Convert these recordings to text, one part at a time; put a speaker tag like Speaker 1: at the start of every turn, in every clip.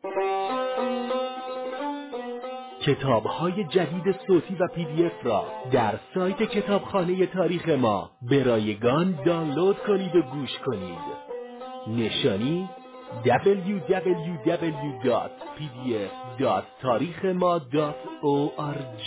Speaker 1: کتاب‌های جدید صوتی و PDF را در سایت کتابخانه تاریخ ما به رایگان دانلود کنید و گوش کنید. نشانی www.pdf.tarikhma.org.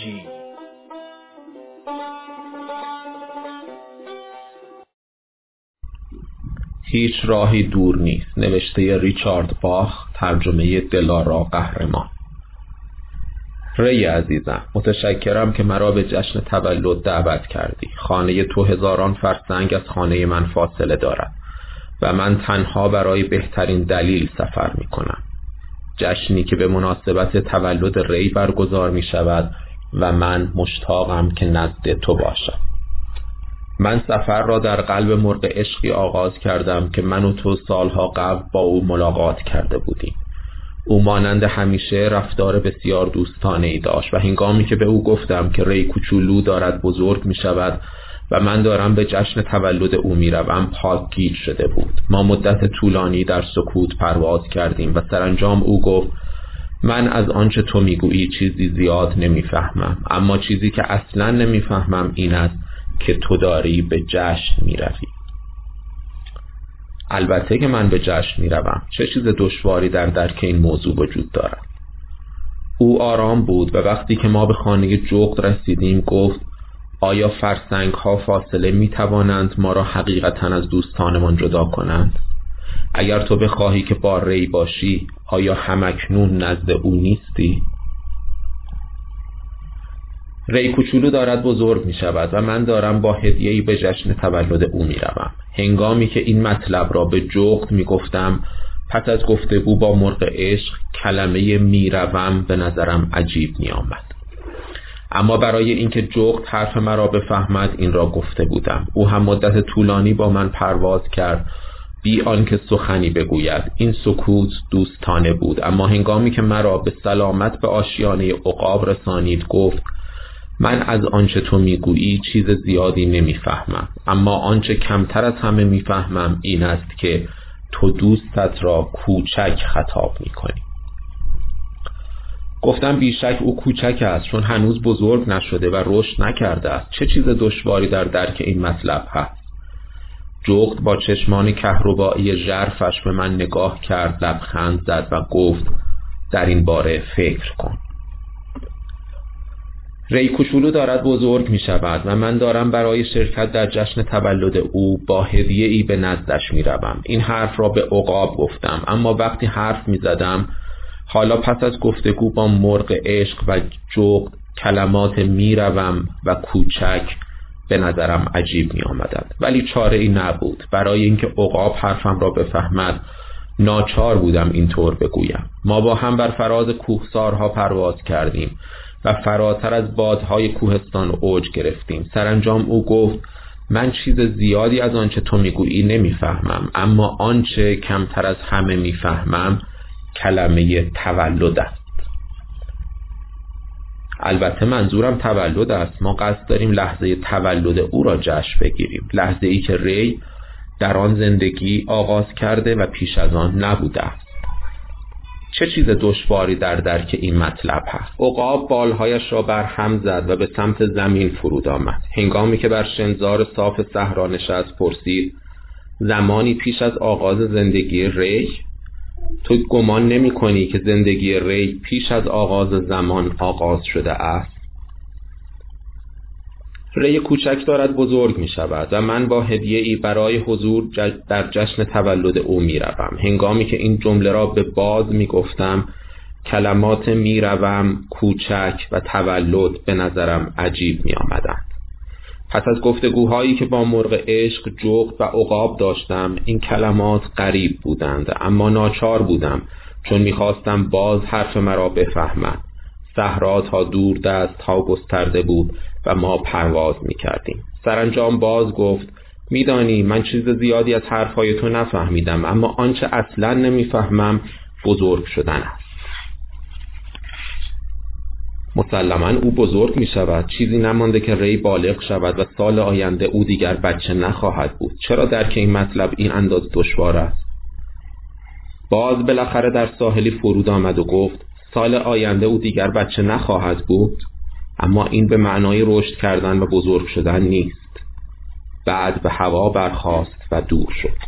Speaker 2: هیچ راهی دور نیست، نوشته ریچارد باخ، ترجمه دلارا قهرمان. ری عزیزم، متشکرم که مرا به جشن تولد دعوت کردی. خانه تو هزاران فرسنگ از خانه من فاصله دارد و من تنها برای بهترین دلیل سفر می کنم. جشنی که به مناسبت تولد ری برگزار می شود و من مشتاقم که نزد تو باشم. من سفر را در قلب مرغ عشقی آغاز کردم که من و تو سالها قبل با او ملاقات کرده بودیم. او مانند همیشه رفتار بسیار دوستانه‌ای داشت و هنگامی که به او گفتم که ری کوچولو دارد بزرگ می شود و من دارم به جشن تولد او می روم، پاکگیر شده بود. ما مدت طولانی در سکوت پرواز کردیم و سرانجام او گفت من از آنچه تو میگویی چیزی زیاد نمیفهمم، اما چیزی که اصلا نمیفهمم این است که تو داری به جشن می روی. البته که من به جشن می روم. چه چیز دشواری در درک این موضوع وجود دارد؟ او آرام بود و وقتی که ما به خانه جغد رسیدیم گفت آیا فرسنگ ها فاصله می توانند ما را حقیقتا از دوستانمان جدا کنند؟ اگر تو بخواهی که با ری باشی، آیا همکنون نزد او نیستی؟ ری کوچولو دارد بزرگ می شود و من دارم با هدیه‌ای به جشن تولد او می روم. هنگامی که این مطلب را به جغد می گفتم، پس از گفتگو با مرغ عشق، کلمه می روم به نظرم عجیب می آمد. اما برای اینکه جغد حرف مرا بفهمد این را گفته بودم. او هم مدت طولانی با من پرواز کرد بی آنکه سخنی بگوید. این سکوت دوستانه بود، اما هنگامی که مرا به سلامت به آشیانه عقاب رسانید گفت من از آنچه تو میگویی چیز زیادی نمیفهمم، اما آنچه کمتر از همه میفهمم این است که تو دوستت را کوچک خطاب میکنی. گفتم بیشک او کوچک است چون هنوز بزرگ نشده و رشد نکرده است. چه چیز دشواری در درک این مطلب هست؟ جغد با چشمان کهربایی ژرفش به من نگاه کرد، لبخند زد و گفت در این باره فکر کن. ری کوچولو دارد بزرگ می شود و من دارم برای شرکت در جشن تولد او با هدیه‌ای به نزدش می روم. این حرف را به عقاب گفتم، اما وقتی حرف می زدم حالا پس از گفتگو با مرغ عشق و جغد کلمات می روم و کوچک به نظرم عجیب می آمدند، ولی چاره ای نبود. برای اینکه عقاب حرفم را بفهمد ناچار بودم اینطور بگویم. ما با هم بر فراز کوهسارها پرواز کردیم و فراتر از بادهای کوهستان اوج گرفتیم. سرانجام او گفت من چیز زیادی از آنچه تو میگویی نمیفهمم، اما آنچه کمتر از همه میفهمم کلمه تولد است. البته منظورم تولد است. ما قصد داریم لحظه تولد او را جشن بگیریم، لحظه ای که ری در آن زندگی آغاز کرده و پیش از آن نبوده است. چه چیز دشواری در درک این مطلب هست؟ عقاب بالهایش را بر هم زد و به سمت زمین فرود آمد. هنگامی که بر شنزار صاف صحرا نشست پرسید زمانی پیش از آغاز زندگی ری؟ تو گمان نمی کنی که زندگی ری پیش از آغاز زمان آغاز شده است؟ ری کوچک دارد بزرگ می شود و من با هدیه‌ای برای حضور در جشن تولد او می روم. هنگامی که این جمله را به باز می گفتم کلمات می روم، کوچک و تولد به نظرم عجیب می آمدند. پس از گفتگوهایی که با مرغ عشق، جغد و عقاب داشتم این کلمات غریب بودند، اما ناچار بودم چون می خواستم باز حرف مرا بفهمند. صحرا تا دور دست ها گسترده بود و ما پرواز می کردیم. سرانجام باز گفت میدانی من چیز زیادی از حرفهای تو نفهمیدم، اما آنچه اصلا نمیفهمم بزرگ شدن است. مسلماً او بزرگ می شود. چیزی نمانده که ری بالغ شود و سال آینده او دیگر بچه نخواهد بود. چرا درک این مطلب این انداز دشوار است؟ باز بالاخره در ساحلی فرود آمد و گفت سال آینده او دیگر بچه نخواهد بود، اما این به معنای رشد کردن و بزرگ شدن نیست. بعد به هوا برخاست و دور شد.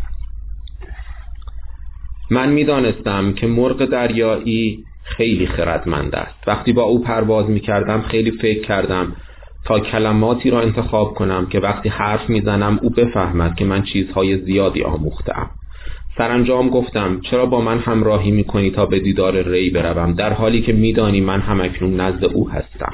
Speaker 2: من می‌دانستم که مرغ دریایی خیلی خردمند است. وقتی با او پرواز می‌کردم خیلی فکر کردم تا کلماتی را انتخاب کنم که وقتی حرف می‌زنم او بفهمد که من چیزهای زیادی آموخته‌ام. سرانجام گفتم چرا با من همراهی می‌کنی تا به دیدار ری بروم، در حالی که می‌دانی من همکنون نزد او هستم.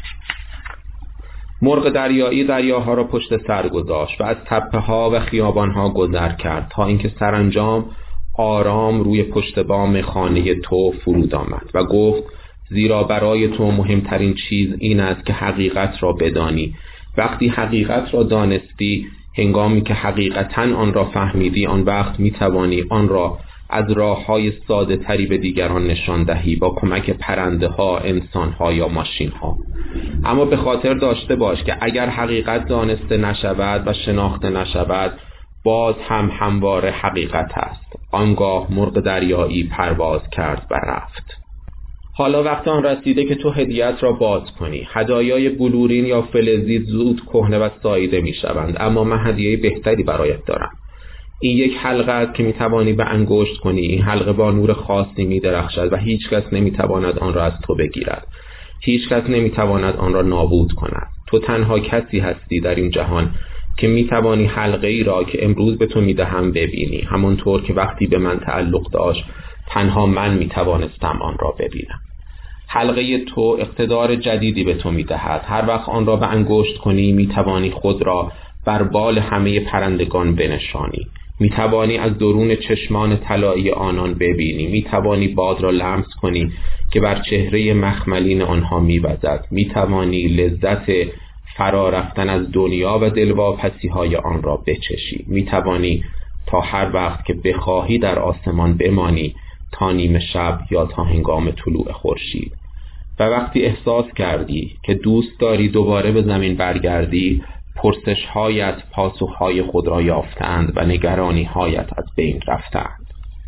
Speaker 2: مرغ دریایی دریاها را پشت سر گذاشت و از تپه‌ها و خیابان‌ها گذر کرد تا اینکه سرانجام آرام روی پشت بام خانه تو فرود آمد و گفت زیرا برای تو مهمترین چیز این است که حقیقت را بدانی. وقتی حقیقت را دانستی، هنگامی که حقیقتاً آن را فهمیدی، آن وقت می‌توانی آن را از راه‌های ساده تری به دیگران نشان دهی با کمک پرنده‌ها، انسان‌ها یا ماشین‌ها. اما به خاطر داشته باش که اگر حقیقت دانسته نشود و شناخته نشود، باز هم همواره حقیقت است. آنگاه مرغ دریایی پرواز کرد و رفت. حالا وقت آن رسیده که تو هدیه‌ات را باز کنی. هدایای بلورین یا فلزی زود کهنه و ساییده می‌شوند، اما من هدیه بهتری برایت دارم. این یک حلقه است که می‌توانی به انگشت کنی. این حلقه با نور خاصی می‌درخشد و هیچ کس نمی‌تواند آن را از تو بگیرد. هیچ کس نمی‌تواند آن را نابود کند. تو تنها کسی هستی در این جهان که می‌توانی حلقه ای را که امروز به تو می‌دهم ببینی، همانطور که وقتی به من تعلق داشت تنها من می‌توانستم آن را ببینم. حلقه تو اقتدار جدیدی به تو می‌دهد. هر وقت آن را به انگشت کنی می‌توانی خود را بر بال همه پرندگان بنشانی. می‌توانی از درون چشمان طلایی آنان ببینی. می‌توانی باد را لمس کنی که بر چهره مخملین آنها می‌وزد. می‌توانی لذت فرا رفتن از دنیا و دلواپسی‌های آن را بچشی. می‌توانی تا هر وقت که بخواهی در آسمان بمانی، تا نیمه شب یا تا هنگام طلوع خورشید. و وقتی احساس کردی که دوست داری دوباره به زمین برگردی، پرسش‌هایت پاسخ‌های خود را یافتند و نگرانی‌هایت از بین رفتند.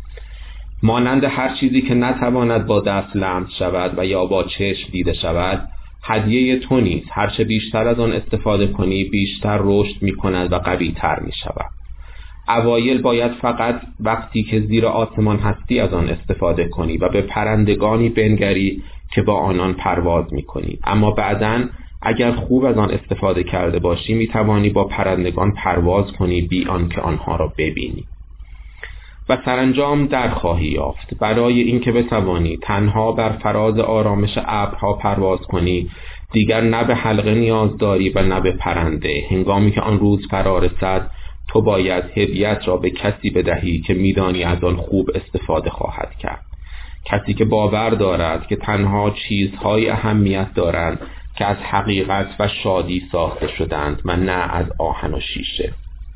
Speaker 2: مانند هر چیزی که نتواند با دست لمس شود و یا با چشم دیده شود، هدیه تو نیز هرچه بیشتر از آن استفاده کنی بیشتر رشد می‌کند و قوی‌تر می‌شود. اوایل باید فقط وقتی که زیر آسمان هستی از آن استفاده کنی و به پرندگانی بنگری که با آنان پرواز می‌کنی، اما بعداً اگر خوب از آن استفاده کرده باشی می‌توانی با پرندگان پرواز کنی بی آنکه آنها را ببینی. و سرانجام در خواهی یافت. برای اینکه بتوانی تنها بر فراز آرامش ابرها پرواز کنی، دیگر نه به حلقه نیاز داری و نه به پرنده. هنگامی که آن روز فرا رسد، تو باید هدیه‌ات را به کسی بدهی که می‌دانی از آن خوب استفاده خواهد کرد. کسی که باور دارد که تنها چیزهای اهمیت دارند که از حقیقت و شادی ساخته شدند و نه از آهن و شیشه.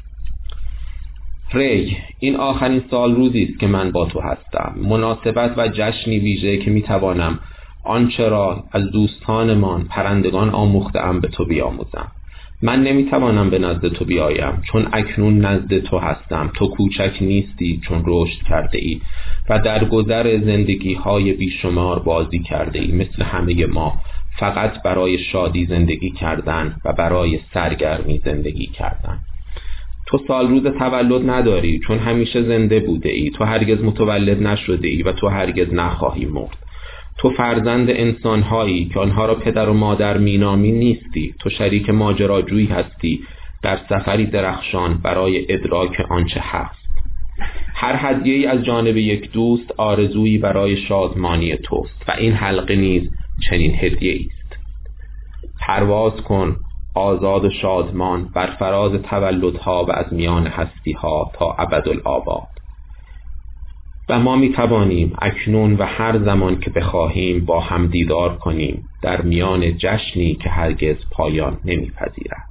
Speaker 2: ری، این آخرین سال روزی است که من با تو هستم. مناسبت و جشنی ویژه که میتوانم آنچه را از دوستانمان پرندگان آموخته‌ام به تو بیاموزم. من نمیتوانم به نزد تو بیایم چون اکنون نزد تو هستم. تو کوچک نیستی چون رشد کرده ای و در گذر زندگی های بیشمار بازی کرده ای. مثل همه ما فقط برای شادی زندگی کردن و برای سرگرمی زندگی کردن. تو سال روز تولد نداری چون همیشه زنده بوده ای. تو هرگز متولد نشده ای و تو هرگز نخواهی مرد. تو فرزند انسان‌هایی که آنها را پدر و مادر مینامی نیستی. تو شریک ماجراجویی هستی در سفری درخشان برای ادراک آنچه هست. هر هدیه‌ای از جانب یک دوست آرزویی برای شادمانی توست و این حلقه نیز چنین هدیه‌ای است. پرواز کن آزاد و شادمان بر فراز تولدها و از میان هستی‌ها تا ابدالآباد. و ما می توانیم اکنون و هر زمان که بخواهیم با هم دیدار کنیم در میان جشنی که هرگز پایان نمی‌پذیرد.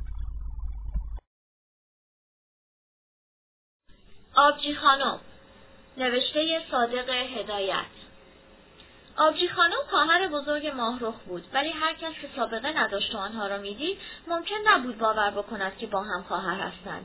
Speaker 3: آبجی خانم، نوشته صادق هدایت. آبجی خانم خواهر بزرگ ماهرخ بود، ولی هر کس که سابقه نداشت و آنها را میدید ممکن نبود باور بکند که با هم خواهر هستند.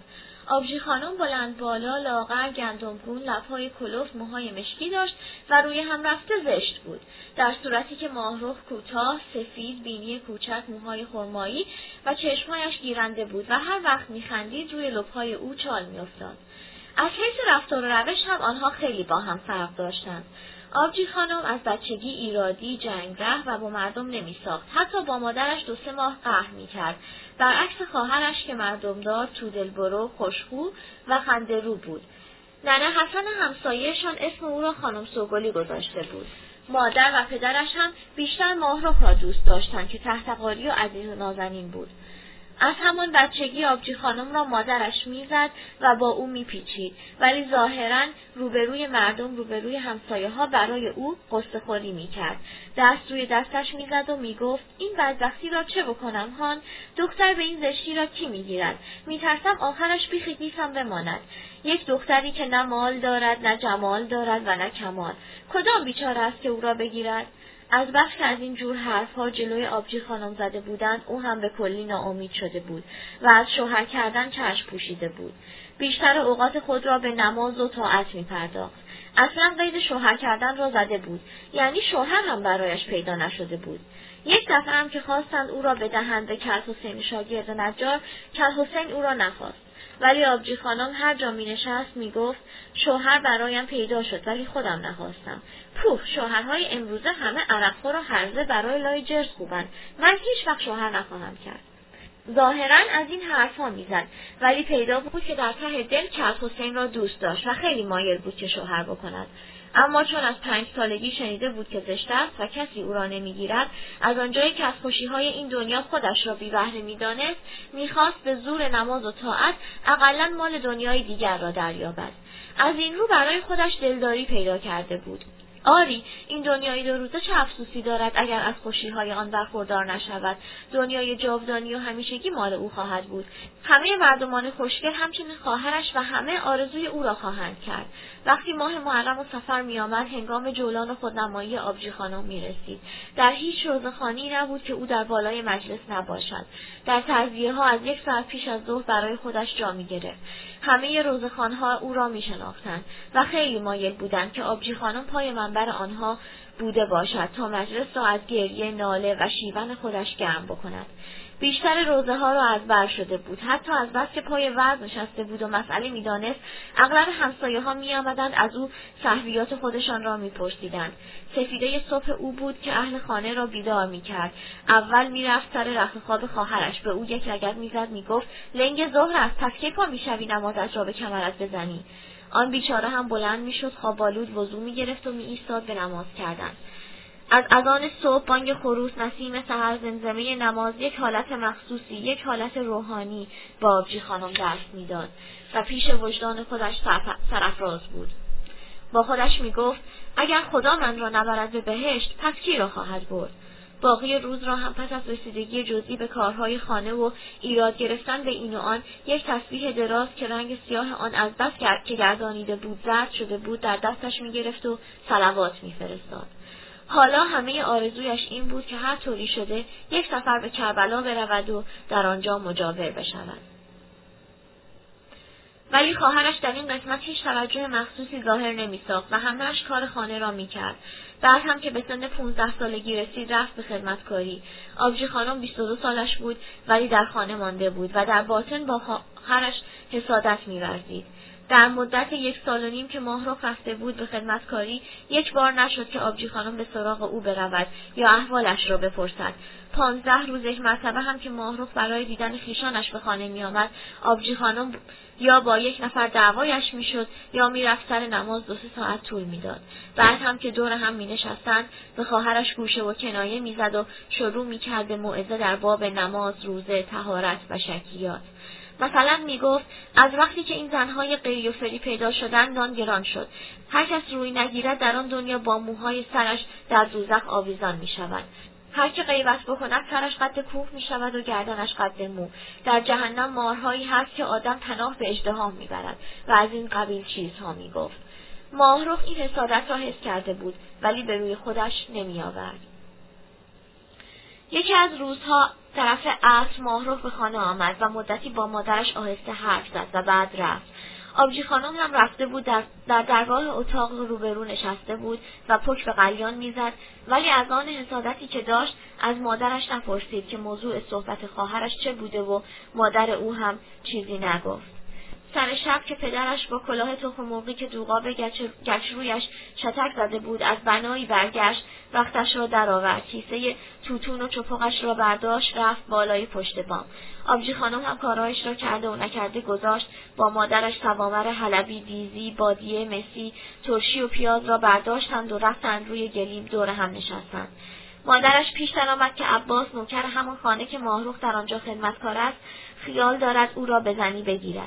Speaker 3: آبجی خانم بلند بالا، لاغر، گندمگون، لب‌های کلفت، موهای مشکی داشت و روی هم رفته زشت بود، در صورتی که ماهرخ کوتاه، سفید، بینی کوچک، موهای خرمایی و چشمهایش گیرنده بود و هر وقت می‌خندید روی لب‌های او چال می‌افتاد. از حیث رفتار و روش هم آنها خیلی با هم فرق داشتند. آبجی خانم از بچگی ایرادی، جنگره و با مردم نمی‌ساخت. حتی با مادرش 2-3 ماه قهر می‌کرد. برعکس خواهرش که مردمدار، تودلبرو، خوشخو و خنده‌رو بود. ننه حسن همسایه‌شان اسم او را خانم سوگلی گذاشته بود. مادر و پدرش هم بیشتر ماهرخ را دوست داشتند که تحت‌قاری و عزیز و نازنین بود. از همان بچگی آبجی خانم را مادرش میزد و با او میپیچید، ولی ظاهراً روبروی مردم، روبروی همسایه‌ها برای او قصه خوری میکرد. دست روی دستش میزد و میگفت این بدبختی را چه بکنم هان؟ دختر به این زشتی را کی میگیرد؟ میترسم آخرش بیخ گیسم بماند. یک دختری که نه مال دارد، نه جمال دارد و نه کمال. کدام بیچاره است که او را بگیرد؟ از بس که از این جور حرفها جلوی آبجی خانم زده بودند، او هم به کلی ناامید شده بود و از شوهر کردن چشم پوشیده بود. بیشتر اوقات خود را به نماز و طاعت می‌پرداخت. اصلا قید شوهر کردن را زده بود، یعنی شوهر هم برایش پیدا نشده بود. یک دفعه هم که خواستند او را بدهند به کلحسین شاگرد نجار، کلحسین او را نخواست. ولی آبجی خانم هر جا می نشست می گفت شوهر برایم پیدا شد ولی خودم نخواستم. پوه، شوهرهای امروزه همه عرقخور و هرزه برای لای جرس خوبند. من هیچ وقت شوهر نخواهم کرد. ظاهراً از این حرفا میزد، ولی پیدا بود که در ته دل کلحسین را دوست داشت و خیلی مایل بود که شوهر بکند. اما چون از 5 سالگی شنیده بود که زشت است و کسی او را نمیگیرد، از آنجایی که از خوشی‌های این دنیا خودش را بی بهره می‌دانست، می‌خواست به زور نماز و طاعت اقلاً مال دنیای دیگر را دریابد. از این رو برای خودش دلداری پیدا کرده بود. آری، این دنیای 2 روزه چه افسوسی دارد اگر از خوشی‌های آن برخوردار نشود. دنیای جاودانی و همیشگی مال او خواهد بود. همه مردمان خوشگل همچنین خواهرش و همه آرزوی او را خواهند کرد. وقتی ماه محرم و صفر می‌آمد، هنگام جولان و خودنمایی آبجی خانم می‌رسید. در هیچ روزخوانی نبود که او در بالای مجلس نباشد. در تعزیه‌ها از 1 ساعت پیش از ظهر برای خودش جا می‌گرفت. همه روزخوان‌ها او را می‌شناختند و خیلی مایل بودند که آبجی خانم پای منبر آنها بوده باشد تا مجلس را از گریه، ناله و شیون خودش گرم بکند. بیشتر روزه ها را از بر شده بود، حتی از بس که پای وعظ نشسته بود و مسئله می‌دانست. اغلب همسایه‌ها می‌آمدند از او سهویات خودشان را می‌پرسیدند. سفیده صبح او بود که اهل خانه را بیدار می‌کرد. اول می‌رفت سر رخت خواب خواهرش، به او یک لگد می‌زد، می‌گفت لنگ ظهر است، پس کی پا می‌شوی نمازت را به کمرت بزنی؟ آن بیچاره هم بلند می‌شد، خواب‌آلود وضو می‌گرفت و می‌ایستاد به نماز کردن. از اذان صبح، بانگ خروس، نسیم سحر، زمزمه نماز، یک حالت مخصوصی، یک حالت روحانی با آبجی خانم دست میداد و پیش وجدان خودش سرافراز بود. با خودش میگفت اگر خدا من را نبرد به بهشت، پس کی را خواهد برد؟ باقی روز را هم پس از رسیدگی جزئی به کارهای خانه و ایراد گرفتن به این و آن، یک تسبیح دراز که رنگ سیاه آن از بس که گردانیده بود زرد شده بود در دستش میگرفت و صلوات میفرستاد. حالا همه آرزویش این بود که هر طوری شده یک سفر به کربلا برود و در آنجا مجاور بشود. ولی خواهرش در این قسمت هیچ توجه مخصوصی ظاهر نمی‌ساخت و همه‌اش کار خانه را می‌کرد. بعد هم که به سن 15 سالگی رسید رفت به خدمتکاری. آبجی خانم 22 سالش بود ولی در خانه مانده بود و در باطن با خواهرش حسادت می‌ورزید. در مدت 1 سال و نیم که ماهرخ رفته بود به خدمتکاری، یک بار نشد که آبجی خانم به سراغ او برود یا احوالش را بپرسد. 15 روز یک مرتبه هم که ماهرخ برای دیدن خویشانش به خانه می آمد، آبجی خانم یا با یک نفر دعوایش می شد یا می رفت سر نماز 2-3 ساعت طول می داد. بعد هم که دور هم می نشستند به خواهرش گوشه و کنایه می زد و شروع می کرد به موعظه در باب نماز، روزه، طهارت و شکیات. مثلا می گفت از وقتی که این زنهای قیری و فری پیدا شدند نان گران شد. هر کس روی نگیرد در آن دنیا با موهای سرش در دوزخ آویزان می شود. هر که غیبت بکند سرش قد کوه می شود و گردنش قد مو. در جهنم مارهایی هست که آدم پناه به اژدها می برد و از این قبیل چیزها می گفت. ماهرخ این حسادت را حس کرده بود ولی به روی خودش نمی آورد. یکی از روزها طرف عصر ماهرخ به خانه آمد و مدتی با مادرش آهسته حرف زد و بعد رفت. آبجی خانم هم رفته بود، در درگاه اتاق روبرو نشسته بود و پک به قلیان میزد، ولی از آن حسادتی که داشت از مادرش نپرسید که موضوع صحبت خواهرش چه بوده و مادر او هم چیزی نگفت. سر شب که پدرش با کلاه تخم مرغی که دوغاب گچرویش شتک زده بود از بنایی برگشت، وقتش را درآورد، کیسه توتون و چپقش را برداشت، رفت بالای پشت بام. آبجی خانم هم کارهایش را کرده و نکرده گذاشت، با مادرش سوامر حلبی، دیزی، بادیه، مسی، ترشی و پیاز را برداشتند و رفتند روی گلیم دور هم نشستند. مادرش پیش درآمد که عباس نوکر همان خانه که ماهرخ در آنجا خدمتکار است خیال دارد او را به زنی بگیرد.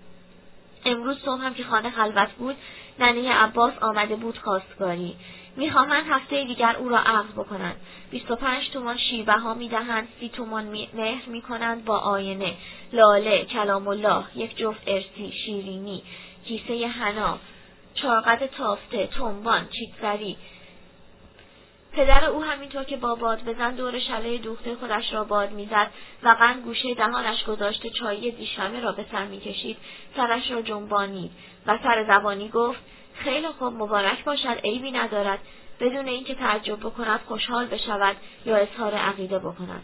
Speaker 3: امروز صبح هم که خانه خلوت بود، ننه عباس آمده بود خواستگاری. میخواهند هفته دیگر او را عقد بکنند. 25 تومان شیربها میدهند، 30 تومان مهر میکنند با آینه، لاله، کلام الله، یک جفت ارسی، شیرینی، کیسه حنا، چارقد تافته، تنبان، چیتسری. پدر او همینطور که با باد بزن دور شله دوخته خودش را باد میزد و قند گوشه دهانش گذاشته چایی دیشمه را به سر میکشید، سرش را جنبانید و سر زبانی گفت: خیلی خوب، مبارک باشد، عیبی ندارد، بدون اینکه تعجب بکند، خوشحال بشود یا اظهار عقیده بکند،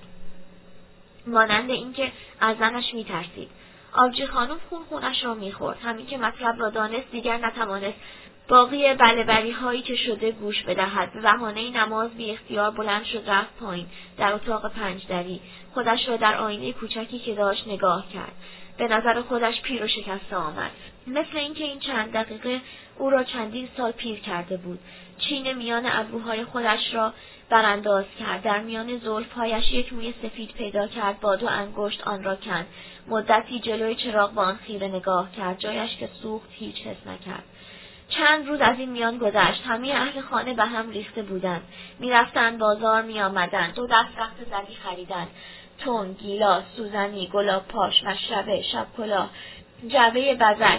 Speaker 3: مانند اینکه از زنش میترسید. آبجی خانم خونش را میخورد. همین که مطلب را دانست دیگر نتوانست باقی بله‌بری هایی که شده گوش بدهد. به بهانه نماز بی اختیار بلند شد، رفت پایین در اتاق پنجدری. خودش را در آینه کوچکی که داشت نگاه کرد. به نظر خودش پیر و شکسته آمد، مثل اینکه این چند دقیقه او را چندین سال پیر کرده بود. چین میان ابروهای خودش را برانداز کرد، در میان زلف‌هایش یک موی سفید پیدا کرد، با 2 انگشت آن را کند. مدتی جلوی چراغ با آن خیره نگاه کرد، جایش که سوخت هیچ حس نکرد. چند روز از این میان گذشت. همه اهل خانه به هم ریخته بودند. میرفتند بازار، میآمدند 2 دست رخت زری خریدند، تون، گیلاس، سوزنی، گلاب پاش، مشربه، شب کلاه، جعبه بزک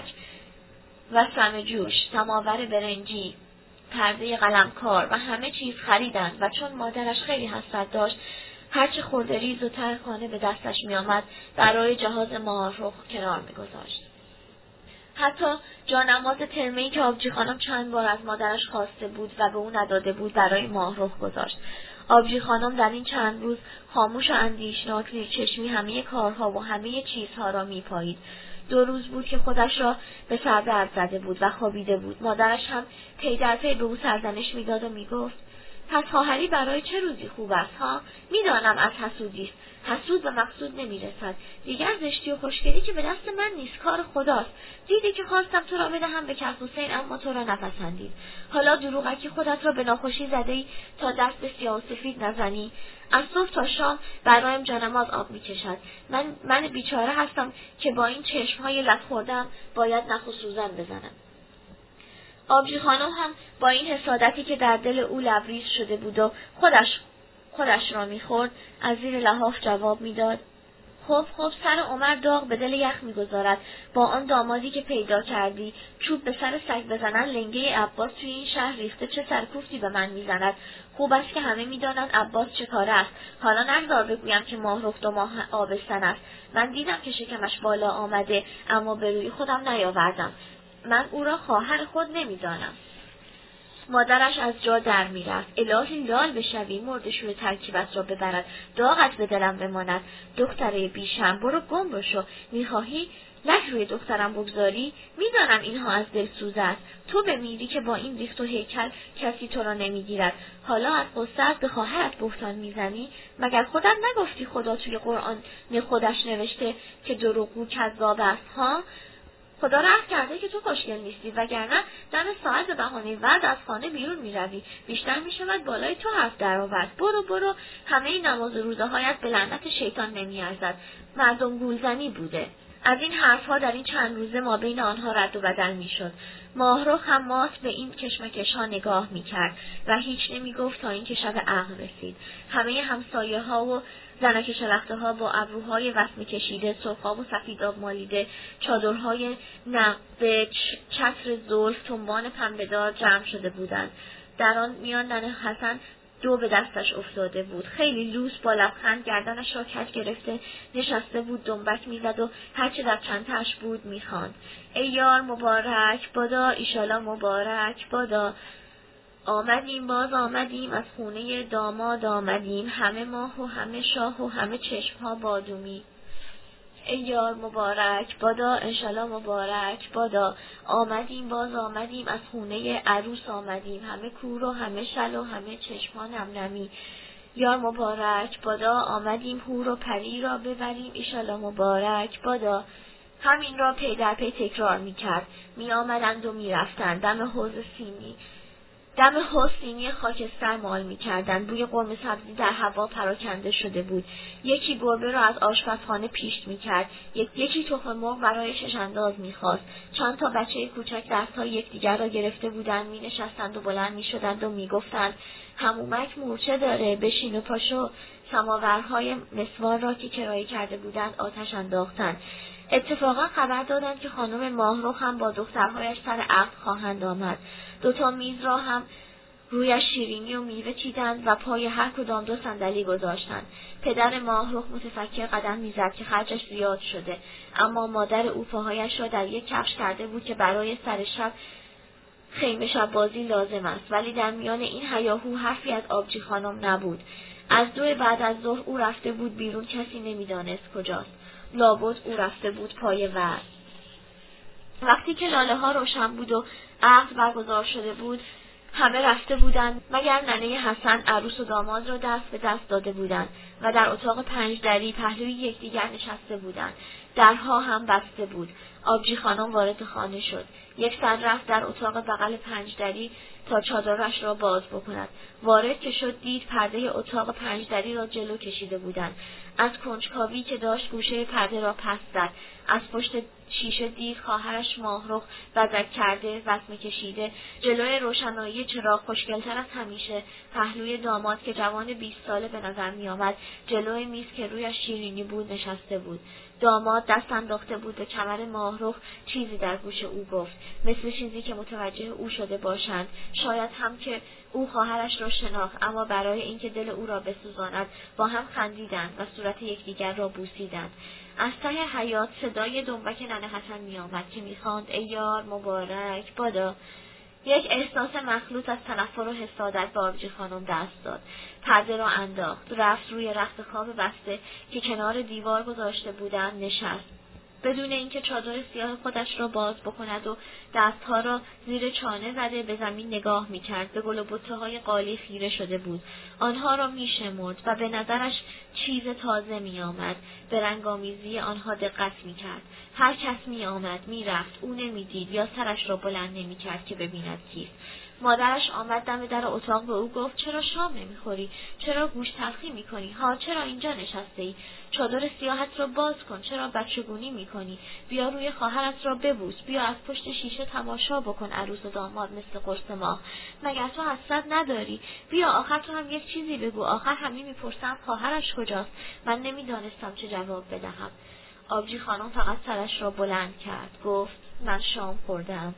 Speaker 3: و سم جوش، سماور برنجی، پرده قلمکار و همه چیز خریدند و چون مادرش خیلی حسرت داشت، هرچه خورده ریز و تر خانه به دستش میآمد برای جهاز ماهرخ کنار میگذاشت. حتی جانماز ترمه‌ای که آبجی خانم چند بار از مادرش خواسته بود و به او نداده بود برای ماهرخ گذاشت. آبجی خانم در این چند روز خاموش و اندیشناک نیرچشمی همه کارها و همه چیزها را میپایید. 2 روز بود که خودش را به سر درد زده بود و خوابیده بود. مادرش هم پی در پی به او سرزنش میداد و میگفت: پس خواهری برای چه روزی خوب است ها؟ میدانم از حسودی است. حسود به مقصود نمیرسد. دیگر زشتی و خوشگلی که به دست من نیست، کار خداست. دیدی که خواستم تو را بدهم به کف حسین، اما تو را نپسندید. حالا دروغکی خودت را به ناخوشی زده‌ای تا دست به سیاه و سفید نزنی. از صبح تا شام برایم جانماز آب میکشد. من بیچاره هستم که با این چشمهای لط خوردم باید نخ و سوزن بزنم. آبجی خانم هم با این حسادتی که در دل او لبریز شده بود و خودش را میخورد، از زیر لحاف جواب میداد: خب سر عمر داغ به دل یخ میگذارد. با آن دامادی که پیدا کردی چوب به سر سگ بزنن، لنگه عباس توی این شهر ریخته، چه سرکوفتی به من میزند. خوب است که همه میدانند عباس چه کاره است. حالا نگذار بگویم که ماهرخ 2 ماه آبستن است. من دیدم که شکمش بالا آمده، اما به روی خودم نیاوردم. من او را خواهر خود نمیدانم. مادرش از جا در میرفت. الهی لال بشوی، مردشوی ترکیبت را ببرد، داغت به دلم بماند. دختره بیشم، برو گم بشو. میخواهی لک روی دخترم بگذاری؟ میدانم اینها از دل سوز است. تو بمیری که با این ریخت و هیکل کسی تو را نمیگیرد. حالا از قصت به خواهرت بهتان میزنی؟ مگر خودت نگفتی خدا توی قرآن خودش نوشته که دروغگو کذاب است ها؟ خدا رحم کرده که تو خوشگل نیستی، وگرنه دم ساعت به بهانه وعد از خانه بیرون میروی. بیشتر میشود بالای تو حرف درآورد. برو، همه نماز و روزه هایت به لعنت شیطان نمیارزد. مردم گولزنی بوده. از این حرفها در این چند روزه ما بین آنها رد و بدل میشد. ماهرخ هم مات به این کشمکش ها نگاه میکرد و هیچ نمیگفت تا اینکه شب عقد رسید. همه همسایه ها و زنک شلخته ها با ابروهای وسمه کشیده، سرخاب و سفیداب مالیده، چادرهای نقده، چتر زلف، تنبان پنبه‌دار جمع شده بودند. در آن میان ننه حسن دو به دستش افتاده بود. خیلی لوس با لبخند گردنش را کج گرفته نشسته بود، دنبک میزد و هرچه در چنته‌اش بود میخواند. ای یار مبارک بادا، ایشالا مبارک بادا. آمدیم باز آمدیم، از خونه داماد آمدیم، همه ماه و همه شاه و همه چشمها بادومی. ای یار مبارک بادا، انشالله مبارک بادا. آمدیم باز آمدیم، از خونه عروس آمدیم، همه کور و همه شل و همه چشمها نمنمی. یار مبارک بادا، آمدیم حور و پری را ببریم، ایشالله مبارک بادا. همین را پی در پی تکرار میکرد. می آمدند و می رفتند. دم حوض سینی خاکستر مال می‌کردند. بوی قرمه سبزی در هوا پراکنده شده بود. یکی گربه را از آشپزخانه پیش می‌کرد. یکی تخم مرغ برای شش‌انداز می‌خواست. چند تا بچه کوچک دست‌های یکدیگر را گرفته بودند، می‌نشستند و بلند می‌شدند و می‌گفتند حمومک مورچه داره، بشین و پاشو. سماورهای مسوار را که کرایه کرده بودند آتش انداختند. اتفاقا خبر دادند که خانم ماهرخ هم با دخترهایش سر عقد خواهند آمد. 2 میز را هم رویش شیرینی و میوه چیدند و پای هر کدام 2 صندلی گذاشتند. پدر ماهرخ متفکر قدم میزد که خرجش زیاد شده، اما مادر او پاهایش را در یک کفش کرده بود که برای سر شب خیمه شب بازی لازم است. ولی در میان این هیاهو حرفی از آبجی خانم نبود. از 2 بعد از ظهر او رفته بود بیرون، کسی نمیدانست کجاست. لابد او رفته بود پای ور. وقتی که لاله ها روشن بود و عقد برگزار شده بود، همه رفته بودند مگر ننه حسن عروس و داماد را دست به دست داده بودند و در اتاق 5 دری پهلوی یکدیگر نشسته بودند. درها هم بسته بود. آبجی خانم وارد خانه شد. یک سر رفت در اتاق بغل 5 دری تا چادرش را باز بکند. وارد که شد دید پرده اتاق 5 دری را جلو کشیده بودند. از کنجکاوی که داشت گوشه پرده را پس زد. از پشت شیشه دید خواهرش ماهرخ وزک کرده، وسمه کشیده، جلوی روشنایی چراغ خوشگل‌تر از همیشه، پهلوی داماد که جوان 20 ساله به نظر می آمد، جلوی میز که رویش شیرینی بود نشسته بود. داماد دست انداخته بود به کمر ماهرخ، چیزی در گوش او گفت، مثل چیزی که متوجه او شده باشند. شاید هم که او خواهرش را شناخت، اما برای اینکه دل او را بسوزاند با هم خندیدند و صورت یکدیگر را بوسیدند. از ته حیاط صدای دنبک ننه حسن می آمد که می خواند ای یار مبارک بادا. یک احساس مخلوط از تنفر و حسادت به آبجی خانم دست داد. پرده را انداخت، رفت روی رخت خواب بسته که کنار دیوار گذاشته بودند نشست. بدون اینکه چادر سیاه خودش را باز بکند و دستها را زیر چانه زده به زمین نگاه می‌کرد. به گل و بته‌های قالی خیره شده بود. آنها را می‌شمرد و به نظرش چیز تازه می‌آمد. به رنگامیزی آنها دقت می‌کرد. هر کس می‌آمد، می‌رفت، او نمی‌دید یا سرش را بلند نمی‌کرد که ببیند کیست. مادرش آمد دم در اتاق به او گفت چرا شام نمیخوری؟ چرا گوش تلخی میکنی؟ ها چرا اینجا نشسته ای؟ چادر سیاهت را باز کن، چرا بچگونی میکنی؟ بیا روی خواهرت را ببوس، بیا از پشت شیشه تماشا بکن عروس و داماد مثل قرص ماه. مگر تو حسرت نداری؟ بیا آخر تو هم یک چیزی بگو. آخر همه میپرسم خواهرش کجاست؟ من نمیدانستم چه جواب بدهم. آبجی خانم فقط سرش را بلند کرد، گفت من شام خوردم.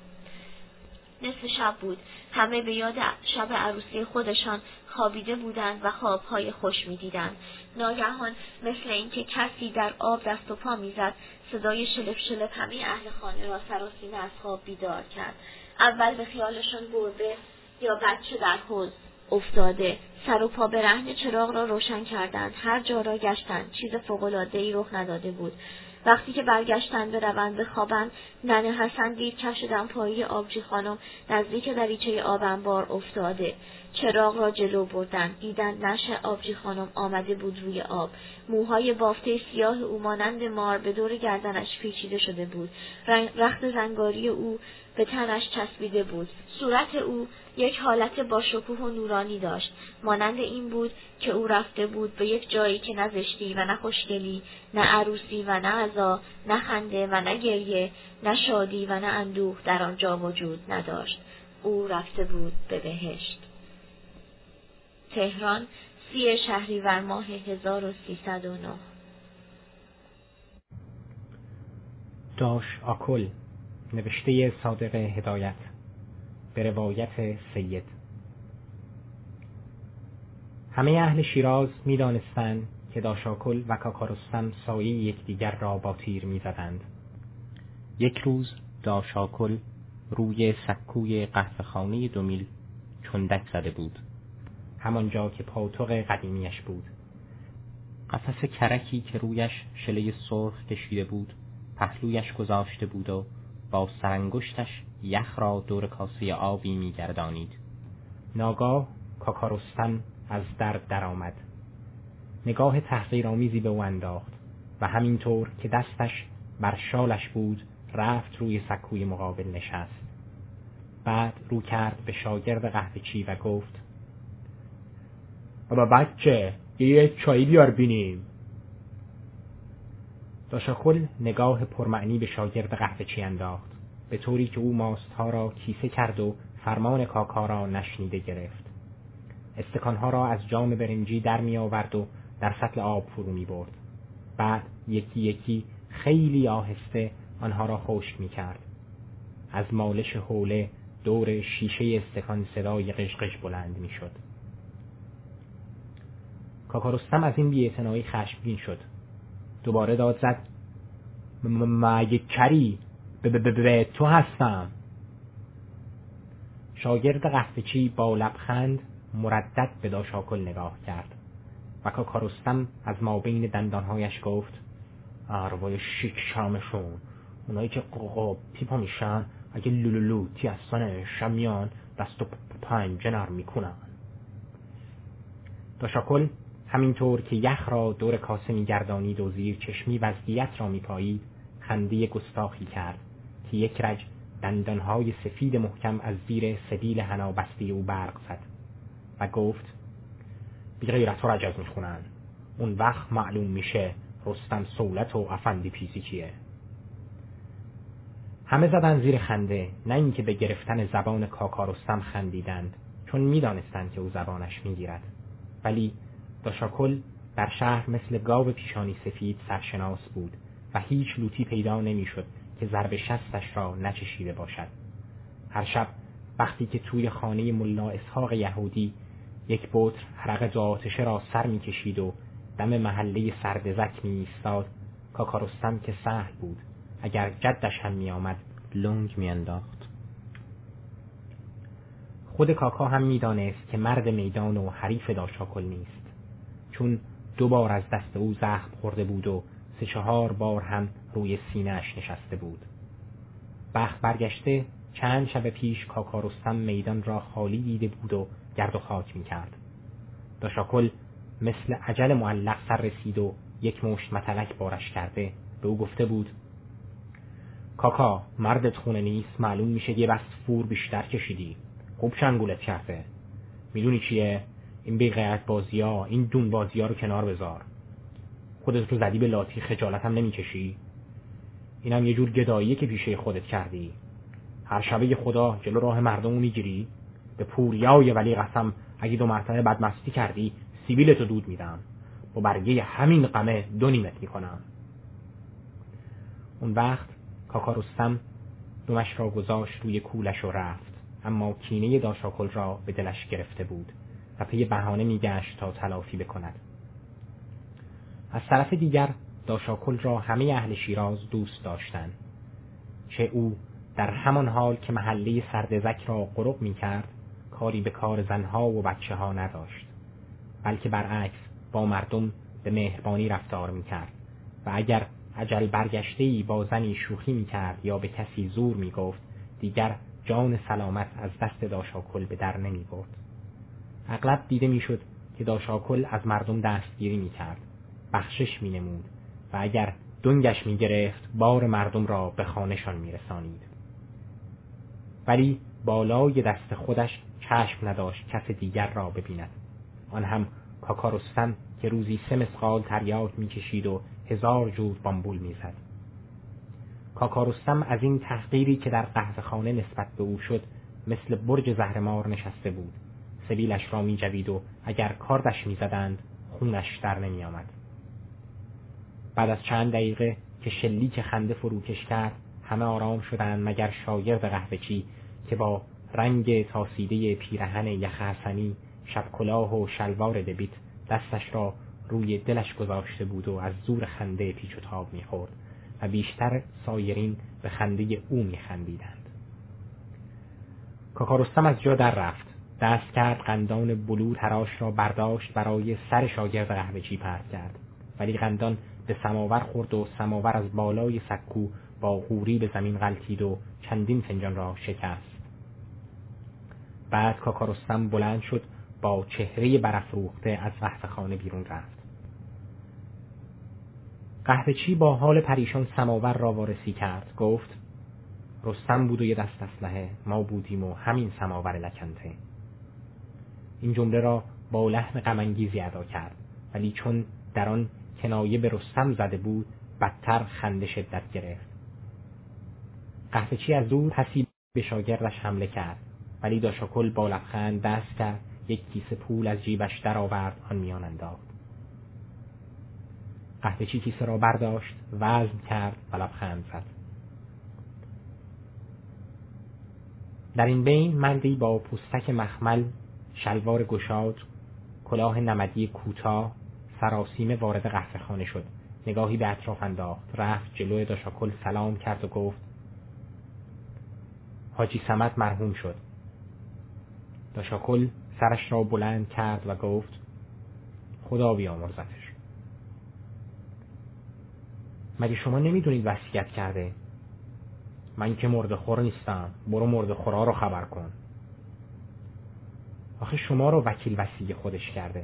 Speaker 3: نصف شب بود. همه به یاد شب عروسی خودشان خوابیده بودند و خوابهای خوش می‌دیدند. ناگهان مثل اینکه کسی در آب دست و پا می‌زد، صدای شلپ شلپ همه اهل خانه را سراسیمه از خواب بیدار کرد. اول به خیالشان گربه یا بچه در حوض افتاده. سر و پا برهنه چراغ را روشن کردند. هر جا را گشتند. چیز فوق‌العاده‌ای رخ نداده بود. وقتی که برگشتند بروند بخوابند، ننه حسن دید کفش دمپایی آبجی خانم نزدیک دریچه آب انبار افتاده. چراغ را جلو بردند، دیدند نعش آبجی خانم آمده بود روی آب. موهای بافته سیاه او مانند مار به دور گردنش پیچیده شده بود. رخت زنگاری او به تنش چسبیده بود. صورت او یک حالت با شکوه و نورانی داشت. مانند این بود که او رفته بود به یک جایی که نه زشتی و نه خوشگلی، نه عروسی و نه عزا، نه خنده و نه گریه، نه شادی و نه اندوه در آنجا وجود نداشت. او رفته بود به بهشت. تهران، 30 شهریور ماه 1309.
Speaker 4: داش آکل، نوشته صادق هدایت، به روایت سید. همه اهل شیراز می‌دانستند که داشاکل و کاکا رستم سایه یکدیگر را با تیر می‌زدند. یک روز داشاکل روی سکوی قهوه‌خانه 2 میل چندک زده بود، همانجا که پاتوق قدیمیش بود. قفس کرکی که رویش شله سرخ کشیده بود پهلویش گذاشته بود و با سرانگشتش یخ را دور کاسه آبی می‌گردانید. ناگاه کاکا رستم از در آمد. نگاه تحقیرآمیزی به او انداخت و همینطور که دستش بر شالش بود رفت روی سکوی مقابل نشست. بعد رو کرد به شاگرد قهوه‌چی و گفت: بابا بچه، یه چایی بیار بینیم. داشاکل نگاه پرمعنی به شاگرد قهوه‌چی انداخت، به طوری که او ماستها را کیسه کرد و فرمان کاکا را نشنیده گرفت. استکانها را از جام برنجی در می آورد و در سطل آب فرو می برد. بعد یکی یکی خیلی آهسته آنها را خشک می کرد. از مالش حوله دور شیشه استکان صدای قشقش بلند می شد. کاکا رستم از این بی‌اعتنایی خشمگین شد. دوباره داد زد: مگه کری؟ به تو هستم. شاگرد قهوه‌چی با لبخند مردد به داشاکل نگاه کرد و کاکا رستم از مابین دندانهایش گفت: اروای شیک شامشون، اونایی که پیپا میشن اگه لولوتی از سنش میان دست و پنجه نرم میکنن. داشاکل همینطور که یخ را دور کاسه میگردانید و زیر چشمی وضعیت را میپایید خنده گستاخی کرد که یک رج دندانهای سفید محکم از زیر سبیل حنا بسته او برق زد و گفت: بی غیرت ها رجز میخونن، اون وقت معلوم میشه رستم سولت و افندی پیسی کیه. همه زدن زیر خنده، نه اینکه به گرفتن زبان کاکا رستم خندیدند، چون میدانستند که او زبانش میگیرد. ولی داشاکل در شهر مثل گاو پیشانی سفید سرشناس بود و هیچ لوتی پیدا نمیشد که ضرب شستش را نچشیده باشد. هر شب وقتی که توی خانه ملا اسحاق یهودی یک بطر حرق دو آتشه را سر میکشید و دم محله سردزک میایستاد، کاکا رستم که سهل بود، اگر جدش هم میآمد لنگ میانداخت. خود کاکا هم میدانست که مرد میدان و حریف داشاکل نیست، چون 2 بار از دست او زخم خورده بود و 3-4 بار هم روی سینه‌اش نشسته بود. بخت برگشته چند شب پیش کاکا رستم میدان را خالی دیده بود و گرد و خاک میکرد. داشاکل مثل اجل معلق سر رسید و یک مشت متلک بارش کرده به او گفته بود: کاکا، مردت خونه نیست، معلوم میشه یه بس فور بیشتر کشیدی، خوب شنگولت کرده. میدونی چیه؟ این بی‌غیرت بازی‌ها، این دون بازی‌ها رو کنار بذار. خودت رو زدی به لاتی، خجالت هم نمیکشی؟ اینم یه جور گداییه که پیشه خودت کردی. هر شبه خدا جلو راه مردم رو میگیری. به پوریای ولی قسم اگه 2 مرتبه بدمستی کردی سیبیلتو دود میدم، با برگه همین قمه 2 نیمت میکنم. اون وقت کاکا رستم دمش را گذاشت روی کولش و رفت، اما کینه داشاکل را به دلش گرفته بود و پی بهانه میگشت تا تلافی بکند. از طرف دیگر داشاکل را همه اهل شیراز دوست داشتند، چه او در همان حال که محله سردزک را غرق می‌کرد کاری به کار زنها و بچه‌ها نداشت، بلکه برعکس با مردم به مهربانی رفتار می‌کرد و اگر اجل برگشته‌ای با زنی شوخی می‌کرد یا به کسی زور می‌گفت دیگر جان سلامت از دست داشاکل به در نمی‌برد. اغلب دیده می‌شد که داشاکل از مردم دستگیری می‌کرد، بخشش می‌نمود و اگر دنگش می‌گرفت بار مردم را به خانه‌شان می‌رسانید. ولی بالای دست خودش چشم نداشت کس دیگر را ببیند، آن هم کاکا رستم که روزی 3 مسقال تریاک می‌کشید و 1000 جور بامبول می‌زد. کاکا رستم از این تحقیری که در قهوه‌خانه نسبت به او شد مثل برج زهرمار نشسته بود، سبیلش را می‌جوید و اگر کاردش می‌زدند خونش در نمی‌آمد. بعد از چند دقیقه که شلیک خنده فروکش کرد همه آرام شدند مگر شاگرد قهوه‌چی که با رنگ تاسیده پیرهن یخ حسنی شب کلاه و شلوار دبیت دستش را روی دلش گذاشته بود و از زور خنده پیچ و تاب می‌خورد و بیشتر سایرین به خنده او می‌خندیدند. کاکا رستم از جا در رفت، دست کرد قندان بلور تراش را برداشت برای سر شاگرد قهوه‌چی پرت کرد، ولی قندان به سماور خورد و سماور از بالای سکو با غوری به زمین غلتید و چندین فنجان را شکست. بعد کاکا رستم بلند شد، با چهره برافروخته از قهوه‌خانه بیرون رفت. قهوه‌چی با حال پریشان سماور را وارسی کرد. گفت: رستم بود و یه دست اسلحه، ما بودیم و همین سماور لکنته. این جمله را با لحن غم انگیزی ادا کرد، ولی چون در آن کنایه به رستم زده بود بدتر خنده شدت گرفت. قهوه‌چی از دور پسی به شاگردش حمله کرد، ولی داشاکل با لبخند دست کرد، یک کیسه پول از جیبش در آورد، آن میان انداخت. قهوه‌چی کیسه را برداشت، وزن کرد و لبخند زد. در این بین مردی با پوستک مخمل، شلوار گشاد، کلاه نمدی کوتاه، سراسیمه وارد قهوه‌خانه شد. نگاهی به اطراف انداخت، رفت جلوی داشاکل سلام کرد و گفت: حاجی صمد مرحوم شد. داشاکل سرش را بلند کرد و گفت: خدا بیامرزتش. مگه شما نمیدونید وصیت کرده؟ من که مرده خور نیستم، برو مرده خورا رو خبر کن. آخه شما رو وکیل وصی خودش کرده.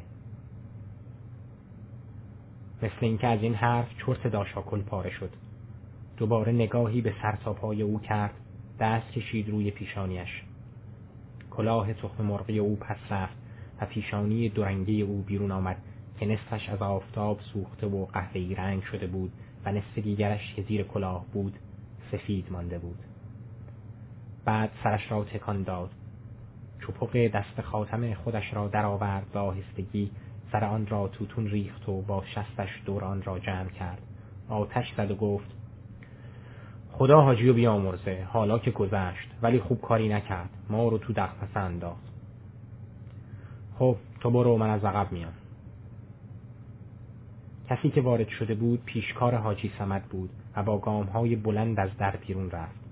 Speaker 4: مثل اینکه از این حرف چرت داشاکل پاره شد. دوباره نگاهی به سر تا پای او کرد، دست کشید روی پیشانیش. کلاه تخم مرغی او پس رفت و پیشانی دورنگی او بیرون آمد که نصفش از آفتاب سوخته و قهوه‌ای رنگ شده بود و نصف دیگرش که زیر کلاه بود سفید مانده بود. بعد سرش را تکان داد، چپق دست خاتم خودش را درآورد و آهستگی سر آن را توتون ریخت و با شستش دور آن را جمع کرد. آتش زد و گفت: خدا حاجیو بیامرزه، حالا که گذشت، ولی خوب کاری نکرد، ما رو تو دغپسه انداخت. خب تو برو، من از عقب میام. کسی که وارد شده بود پیشکار حاجی صمد بود و با گام‌های بلند از در بیرون رفت.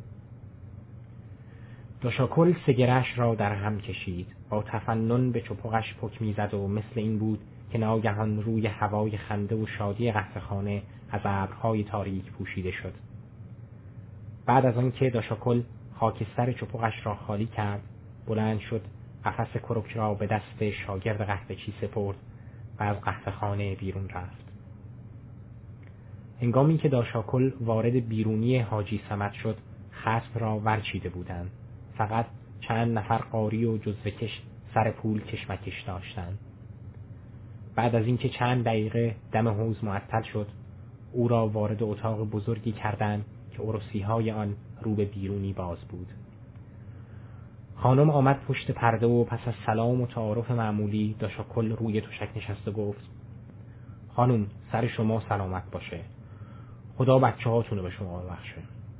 Speaker 4: داشاکل سگرش را در هم کشید، با تفنن به چپقش پک میزد و مثل این بود که ناگهان روی هوای خنده و شادی قهوه‌خانه از ابرهای تاریک پوشیده شد. بعد از آنکه داشاکل خاکستر چپقش را خالی کرد، بلند شد، قفس کرک را به دست شاگرد قهوه‌چی سپرد و از قهوه‌خانه بیرون رفت. هنگامی که داشاکل وارد بیرونی حاجی صمد شد، خصم را ورچیده بودند. فقط چند نفر قاری و جزوه‌کش سر پول کشمکش داشتند. بعد از اینکه چند دقیقه دم حوض معطل شد، او را وارد اتاق بزرگی کردند که عروسی‌های آن رو به بیرونی باز بود. خانم آمد پشت پرده و پس از سلام و تعارف معمولی داشاکل روی تشک نشست و گفت: خانم سر شما سلامت باشه، خدا بچه‌هاتون رو به شما ببخشه.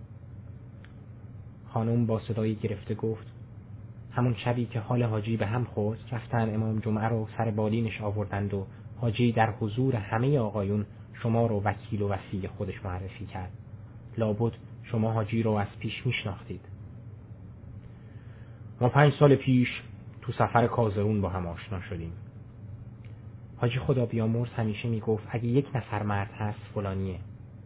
Speaker 4: خانم با صدای گرفته گفت: همون شبی که حال حاجی به هم خورد، رفتن امام جمعه رو سر بالینش آوردند و حاجی در حضور همه آقایون شما رو وکیل و وصی خودش معرفی کرد. لابد شما حاجی رو از پیش میشناختید. ما 5 سال پیش تو سفر کازرون با هم آشنا شدیم. حاجی خدا بیامرز همیشه میگفت اگه یک نفر مرد هست فلانیه.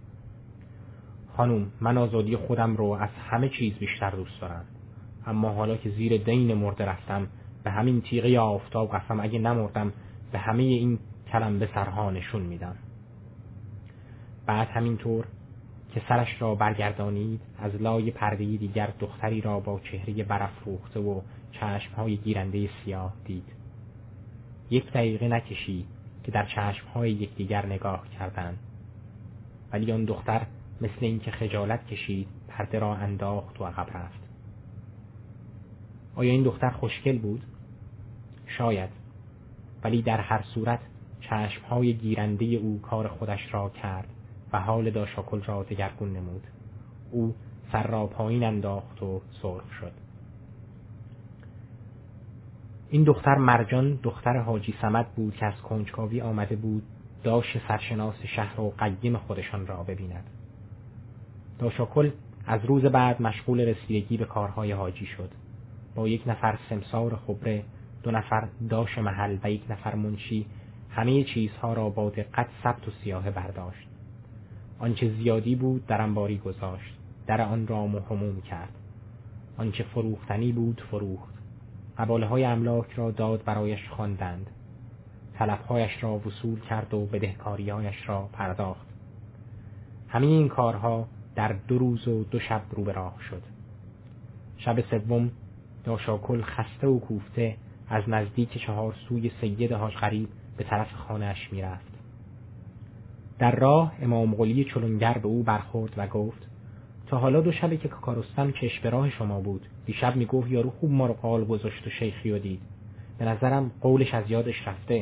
Speaker 4: خانم من آزادی خودم رو از همه چیز بیشتر دوست دارم، اما حالا که زیر دین مرده رفتم، به همین تیغه آفتاب قسم اگه نمردم به همه این کلم به سرها نشون میدم. بعد همینطور که سرش را برگردانید، از لای پرده‌ای دیگر دختری را با چهره برافروخته و چشم‌های گیرنده سیاه دید. 1 دقیقه نکشید که در چشم‌های یکدیگر نگاه کردند، ولی آن دختر مثل اینکه خجالت کشید پرده را انداخت و عقب رفت. آیا این دختر خوشگل بود؟ شاید، ولی در هر صورت چشم‌های گیرنده او کار خودش را کرد و حال داشاکل را دگرگون نمود. او سر را پایین انداخت و سرخ شد. این دختر مرجان دختر حاجی صمد بود که از کنجکاوی آمده بود داش سرشناس شهر و قیم خودشان را ببیند. داشاکل از روز بعد مشغول رسیدگی به کارهای حاجی شد. با 1 نفر سمسار خبره، 2 نفر داش محل و 1 نفر منشی همه چیزها را با دقت ثبت و سیاهه برداشت. آنچه زیادی بود در انباری گذاشت، در آن را مهموم کرد. آنچه فروختنی بود فروخت. حواله‌های املاک را داد برایش خواندند. طلب‌هایش را وصول کرد و بدهکاری‌هایش را پرداخت. همه این کارها در 2 روز و 2 شب رو به راه شد. شب سوم داشاکل خسته و کوفته از نزدیک 4 سوی سید حاج غریب به طرف خانه‌اش می‌رفت. در راه امام قلی چلنگر به او برخورد و گفت: تا حالا 2 شبه که کاکا رستم چشم به راه شما بود. دیشب میگفت یارو خوب ما رو قال گذاشت و شیخی و دید. به نظرم قولش از یادش رفته.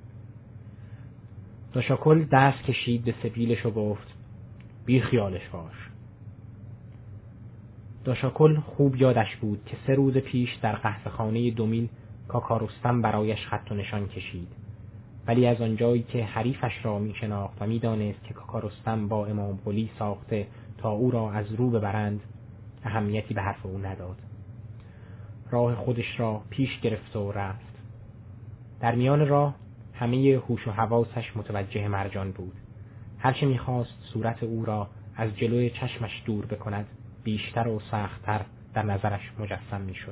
Speaker 4: داشاکل دست کشید به سبیلش و گفت: بی خیالش باش. داشاکل خوب یادش بود که 3 روز پیش در قهوه‌خانه 2 میل کاکا رستم برایش خط و نشان کشید، ولی از آنجایی که حریفش را میشناخت و میدانست که کاکا رستم با امام قلی ساخته تا او را از رو ببرند، اهمیتی به حرف او نداد. راه خودش را پیش گرفت و رفت. در میان راه همه هوش و حواسش متوجه مرجان بود. هرچه میخواست صورت او را از جلوی چشمش دور بکند، بیشتر و سخت‌تر در نظرش مجسم میشد.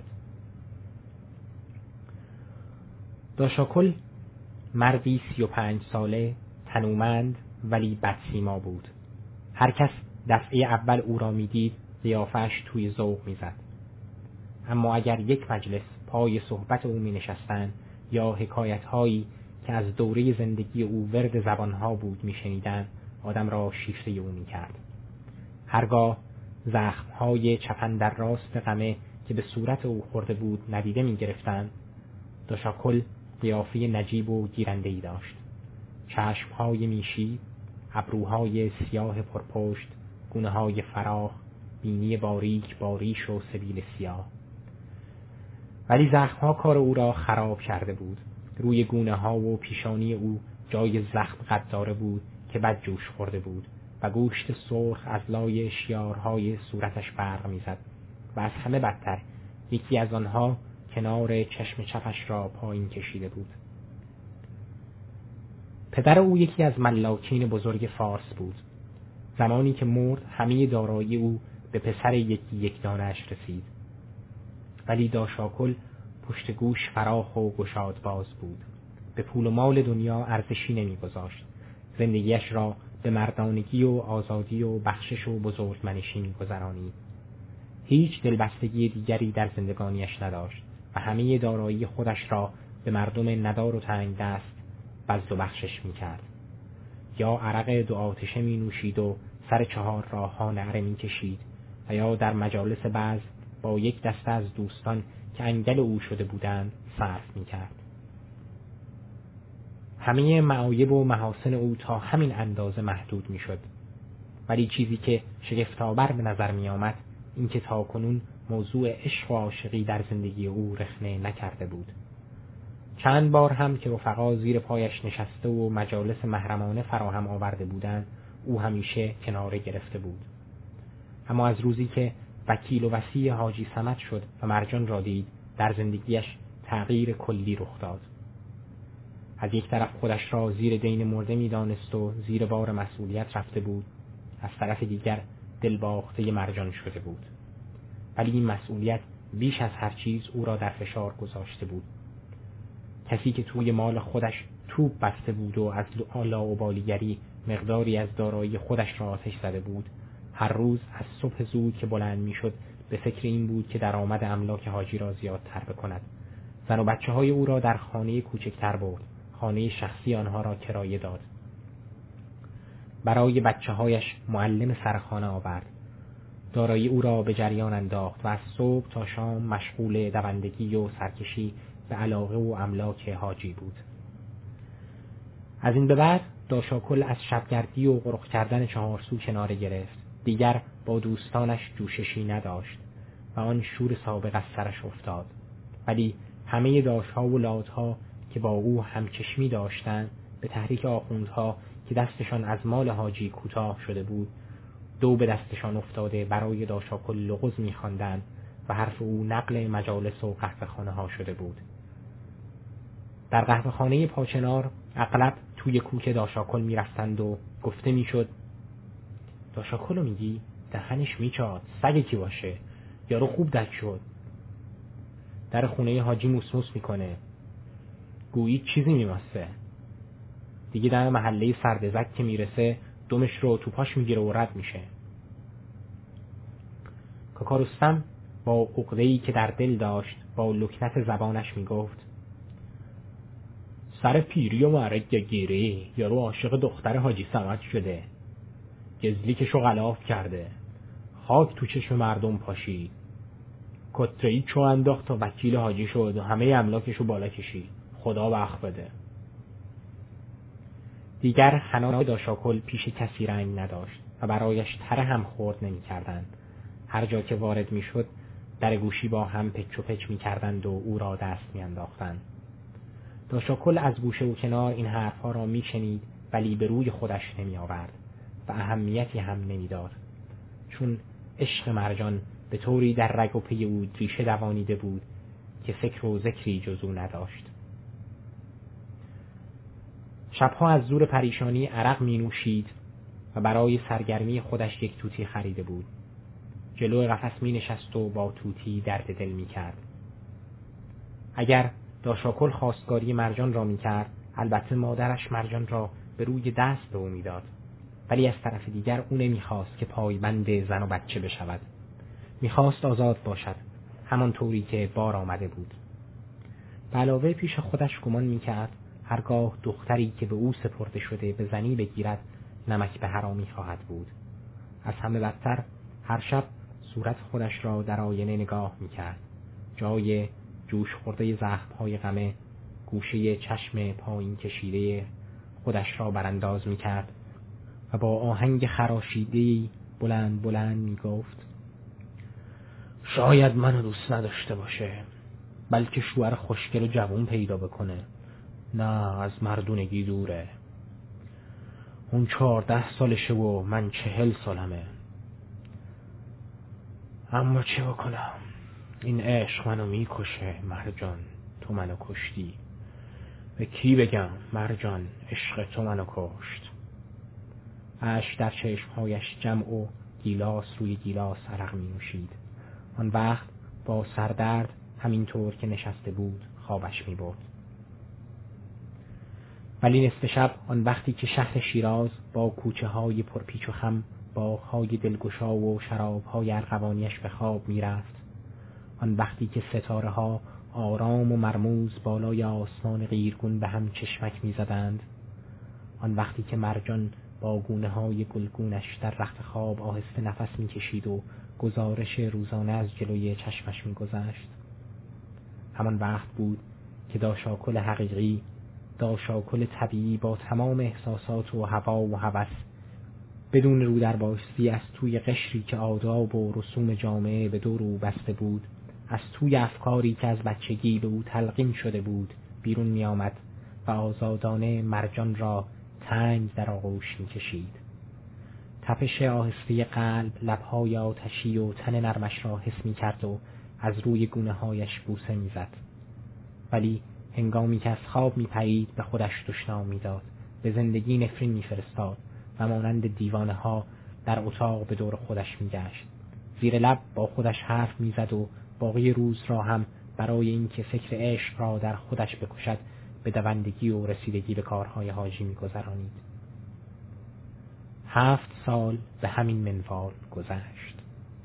Speaker 4: داشاکل مردی 35 ساله، تنومند ولی بدسیما بود. هر کس دفعه اول او را میدید قیافه‌اش توی ذوق میزد. اما اگر یک مجلس پای صحبت او می نشستند یا حکایت‌هایی که از دوره زندگی او ورد زبانها بود می شنیدند، آدم را شیفته او می کرد. هرگاه زخم‌های چپن در راست قمه که به صورت او خورده بود ندیده می گرفتند، داشاکل قیافه نجیب و گیرنده‌ای داشت. چشم‌های میشی، ابروهای سیاه پرپشت، گونه‌های فراخ، بینی باریک باریش و سبیل سیاه. ولی زخم‌ها کار او را خراب کرده بود. روی گونه‌ها و پیشانی او جای زخم قداره بود که بد جوش خورده بود و گوشت سرخ از لای شیارهای صورتش برق می‌زد و از همه بدتر یکی از آنها کنار چشم چپش را پایین کشیده بود. پدر او یکی از ملاکین بزرگ فارس بود. زمانی که مرد همه دارایی او به پسر یک دانش رسید. ولی داشاکل پشت گوش فراخ و گشاد باز بود. به پول و مال دنیا ارزشی نمی‌گذاشت. زندگیش را به مردانگی و آزادی و بخشش و بزرگمنشی می‌گذرانید. هیچ دلبستگی دیگری در زندگانیش نداشت و همه دارایی خودش را به مردم ندار و تنگ دست بذل و بخشش می‌کرد. یا عرق 2 آتشه می‌نوشید و سر 4 راه‌ها نعره می‌کشید و یا در مجالس بزم با یک دسته از دوستان که انگل او شده بودند صرف می‌کرد. همه معایب و محاسن او تا همین اندازه محدود می‌شد. ولی چیزی که شگفت‌آور به نظر می‌آمد این که تاکنون موضوع عشق و عاشقی در زندگی او رخنه نکرده بود. چند بار هم که رفقا زیر پایش نشسته و مجالس محرمانه فراهم آورده بودند، او همیشه کناره گرفته بود. اما از روزی که وکیل و وصی حاجی صمد شد و مرجان را دید، در زندگیش تغییر کلی رخ داد. از یک طرف خودش را زیر دین مرده می دانست و زیر بار مسئولیت رفته بود، از طرف دیگر دلباخته مرجان شده بود. ولی این مسئولیت بیش از هر چیز او را در فشار گذاشته بود. کسی که توی مال خودش توپ بسته بود و از لاابالیگری مقداری از دارایی خودش را آتش زده بود، هر روز از صبح زود که بلند میشد به فکر این بود که درآمد املاک حاجی را زیادتر بکند. زن و بچه‌های او را در خانه کوچکتر برد، خانه شخصی آنها را کرایه داد. برای بچه‌هایش معلم سرخانه آورد. دارایی او را به جریان انداخت و از صبح تا شام مشغول دوندگی و سرکشی به علاقه و املاک حاجی بود. از این به بعد داشاکل از شبگردی و قرق کردن 4 سو کناره گرفت. دیگر با دوستانش جوششی نداشت و آن شور سابق از سرش افتاد. ولی همه داشت‌ها و لات‌ها که با او همچشمی داشتند به تحریک آخوندها که دستشان از مال حاجی کوتاه شده بود دو به دستشان افتاده برای داشاکل لغز می‌خواندند و حرف او نقل مجالس و قهوه‌خانه ها شده بود. در قهوه‌خانه پاچنار اغلب توی کوک داشاکل می‌رفتند و گفته می‌شد داشاکلو میگی؟ دهنش میچاد، سگ کی باشه، یارو خوب دک شد. در خونه حاجی موسموس میکنه، گویی چیزی میماسه. دیگه در محله سردزک که میرسه دمش رو تو پاش میگیره و رد میشه. کاکا رستم با عقده‌ای که در دل داشت با لکنت زبانش میگفت سر پیری و معرگ گیری یارو عاشق دختر حاجی صمد شده، گزلیکشو غلاف کرده، خاک تو چشم مردم پاشید، کتره‌ای چو انداخت تا وکیل حاجی شد و همه املاکشو بالا کشید، خدا بخت بده. دیگر حنا داشاکل پیش کسی رنگ نداشت و برایش تره هم خورد نمی کردند. هر جا که وارد می شد در گوشی با هم پچ و پچ می کردند و او را دست می انداختند. داشاکل از گوشه و کنار این حرفها را می شنید ولی به روی خودش نمی آورد و اهمیتی هم نمی داد، چون عشق مرجان به طوری در رگ و پی او ریشه دوانیده بود که فکر و ذکری جز او نداشت. شبها از زور پریشانی عرق می نوشید و برای سرگرمی خودش یک توتی خریده بود. جلو قفس می نشست و با توتی درد دل می کرد. اگر داشاکل خواستگاری مرجان را می کرد، البته مادرش مرجان را به روی دست به او می داد، ولی از طرف دیگر او نمی خواست که پایبند زن و بچه بشود. می خواست آزاد باشد، همان طوری که بار آمده بود. به علاوه پیش خودش گمان می کرد هرگاه دختری که به او سپرده شده به زنی بگیرد نمک به حرامی خواهد بود. از همه بدتر هر شب صورت خودش را در آینه نگاه می کرد. جای جوش خورده زخم‌های غمه گوشه چشم پایین کشیده خودش را برانداز می کرد و با آهنگ خراشیده‌ای بلند بلند می گفت شاید منو دوست نداشته باشه، بلکه شوهر خوشگل و جوون پیدا بکنه. نه، از مردونگی دوره. اون 14 سالشه و من 40 سالمه. اما چه بکنم، این عشق منو میکشه. مرجان تو منو کشتی. به کی بگم مرجان عشق تو منو کشت. اشک در چشمهایش جمع و گیلاس روی گیلاس عرق می نوشید. آن وقت با سردرد همینطور که نشسته بود خوابش می برد. ولی نصف شب، آن وقتی که شهر شیراز با کوچه های پرپیچ و خم، باغ‌های دلگشا و شراب‌های ارغوانیش به خواب می‌رفت، آن وقتی که ستاره ها آرام و مرموز بالای آسمان قیرگون به هم چشمک می‌زدند، آن وقتی که مرجان با گونه‌های گلگونش در رخت خواب آهسته نفس می‌کشید و گزارش روزانه از جلوی چشمش می‌گذشت، همان وقت بود که داشاکل حقیقی، داشاکل طبیعی با تمام احساسات و هوا و هوس، بدون رو در بایستی از توی قشری که آداب و رسوم جامعه به دور او بسته بود، از توی افکاری که از بچگی به او تلقین شده بود بیرون می آمد و آزادانه مرجان را تنگ در آغوش می کشید. تپش آهسته قلب لبهای آتشی و تن نرمش را حس می کرد و از روی گونه هایش بوسه می زد. ولی هنگامی که از خواب می پرید به خودش دشنام می داد، به زندگی نفرین می فرستاد و مانند دیوانه ها در اتاق به دور خودش می گشت. زیر لب با خودش حرف می زد و باقی روز را هم برای اینکه فکر عشق را در خودش بکشد به دوندگی و رسیدگی به کارهای حاجی می گذرانید. 7 سال به همین منوال گذشت.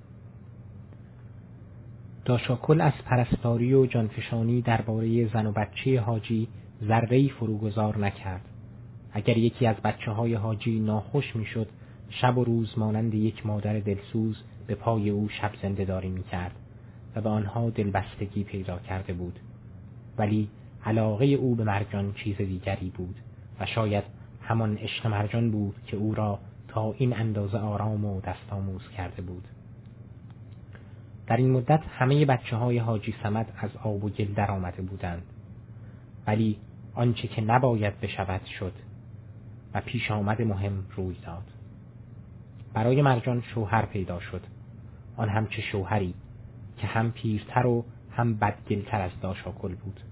Speaker 4: داشاکل از پرستاری و جانفشانی درباره زن و بچه حاجی ذره‌ای فروگذار نکرد. اگر یکی از بچه‌های حاجی ناخوش میشد، شب و روز مانند یک مادر دلسوز به پای او شب زنده داری میکرد و به آنها دلبستگی پیدا کرده بود. ولی علاقه او به مرجان چیز دیگری بود و شاید همان عشق مرجان بود که او را تا این اندازه آرام و دست آموز کرده بود. در این مدت همه بچه‌های حاجی صمد از آب و گل در آمده بودند، ولی آنچه که نباید بشود شد و پیش آمد مهم روی داد. برای مرجان شوهر پیدا شد، آن هم چه شوهری که هم پیرتر و هم بدگلتر از داشاکل بود.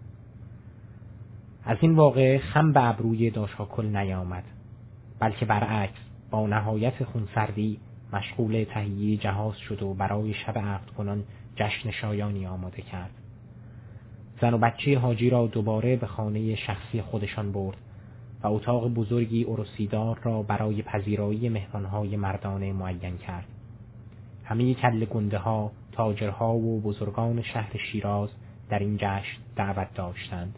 Speaker 4: از این واقعه خم به ابروی داشاکل نیامد، بلکه برعکس با نهایت خونسردی مشغول تهیه جهاز شد و برای شب عقد کنان جشن شایانی آماده کرد. زن و بچه حاجی را دوباره به خانه شخصی خودشان برد و اتاق بزرگی عروسیدار را برای پذیرایی مهمانهای مردانه معین کرد. همه کله گنده ها، تاجرها و بزرگان شهر شیراز در این جشن دعوت داشتند.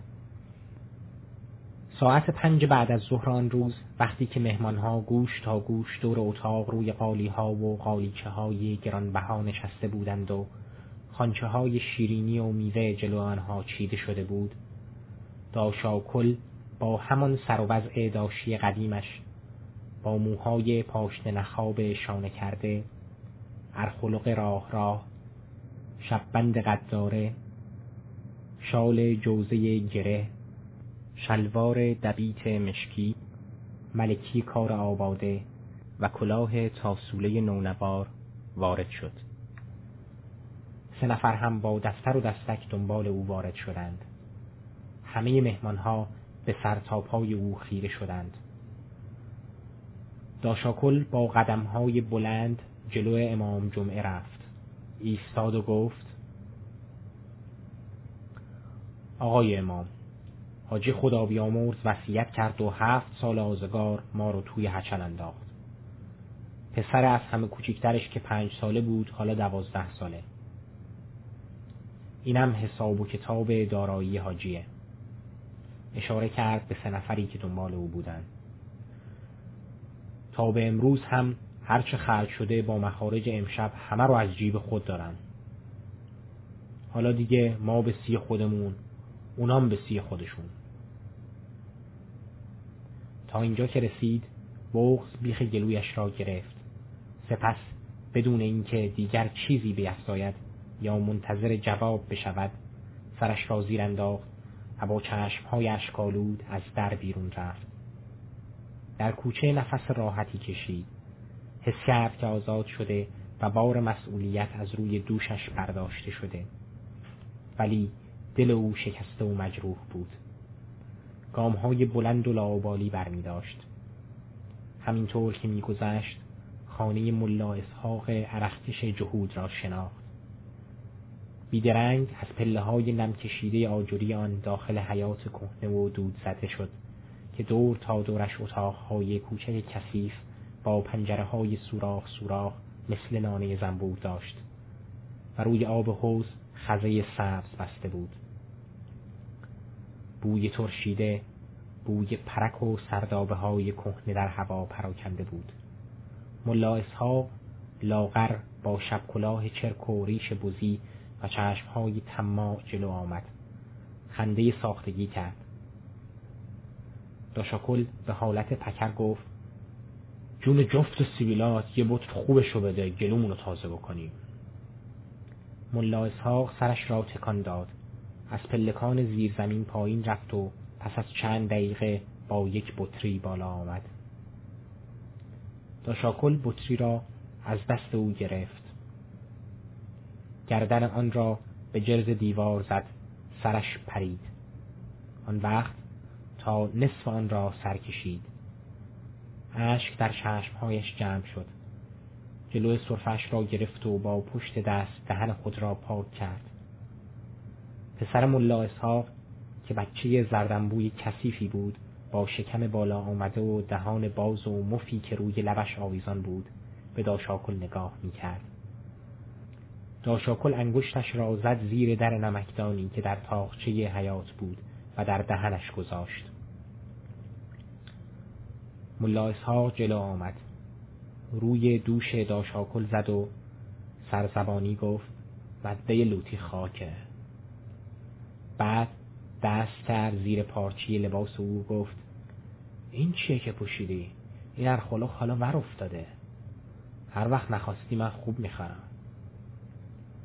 Speaker 4: ساعت 5 بعد از ظهر آن روز، وقتی که مهمانها گوش تا گوش دور اتاق روی قالی‌ها و قالیچه‌های گرانبها نشسته بودند و خوانچه‌های شیرینی و میوه جلو آنها چیده شده بود، داشاکل با همان سر و وضع داشی قدیمش، با موهای پاشنه نخاب شانه کرده، ارخلق راه شببند قداره، شال جوزه گره، شلوار دبیت مشکی، ملکی کار آباده و کلاه تاسوله نونوار وارد شد. 3 نفر هم با دفتر و دستک دنبال او وارد شدند. همه مهمانها به سر تا پای او خیره شدند. داشاکل با قدم‌های بلند جلو امام جمعه رفت، ایستاد و گفت: آقای امام، حاجی خدا بیامرز وصیت کرد و 7 سال آزگار ما رو توی هچل انداخت. پسر از همه کوچکترش که 5 ساله بود حالا 12 ساله. اینم حساب و کتاب دارایی حاجیه. اشاره کرد به 3 نفری که دنبال او بودند. تا به امروز هم هرچه خرج شده با مخارج امشب همه رو از جیب خود دارن. حالا دیگه ما به سی خودمون، اونام به سی خودشون. تا اینجا که رسید بغض بیخ گلویش را گرفت. سپس بدون اینکه دیگر چیزی بیفزاید یا منتظر جواب بشود، سرش را زیر انداخت و با چشم‌های اشک‌آلود از در بیرون رفت. در کوچه نفس راحتی کشید. حس کرد که آزاد شده و بار مسئولیت از روی دوشش برداشته شده. ولی دل او شکسته و مجروح بود. گام‌های بلند و لاابالی برمی داشت. همینطور که می‌گذشت خانه ملا اسحاق عرقکش جهود را شناخت. بیدرنگ از پله‌های نم کشیده آجری آن داخل حیاط کهنه و دود زده شد که دور تا دورش اتاق‌های کوچک کثیف با پنجره‌های سوراخ مثل نانه زنبور داشت و روی آب حوض خزه سبز بسته بود. بوی ترشیده، بوی پرک و سردابه‌های کهنه در هوا پراکنده بود. ملا اسحاق لاغر با شب کلاه چرک و ریش بزی و چشم‌های طماع جلو آمد. خنده ساختگی کرد. داشاکل به حالت پکر گفت: جون جفت سیبیلات یه بطر خوبشو بده گلومونو تازه بکنیم. ملا اسحاق سرش را تکان داد. از پلکان زیر زمین پایین رفت و پس از چند دقیقه با یک بطری بالا آمد. داشاکل بطری را از دست او گرفت. گردن آن را به جرز دیوار زد، سرش پرید. آن وقت تا نصف آن را سر کشید. اشک در چشمهایش جمع شد. جلوی سرفش را گرفت و با پشت دست دهن خود را پاک کرد. پسر ملا اسحاق که بچه زردنبوی کثیفی بود، با شکم بالا آمده و دهان باز و مفی که روی لبش آویزان بود، به داشاکل نگاه می‌کرد. داشاکل انگشتش را زد زیر در نمکدانی که در تاقچه حیاط بود و در دهنش گذاشت. ملا اسحاق جلو آمد. روی دوش داشاکل زد و سرزبانی گفت: مده لوتی خاکه. بعد دست کرد زیر پارچی لباس او گفت: این چیه که پوشیدی؟ این ارخلق حالا ور افتاده. هر وقت نخواستی من خوب میخرم.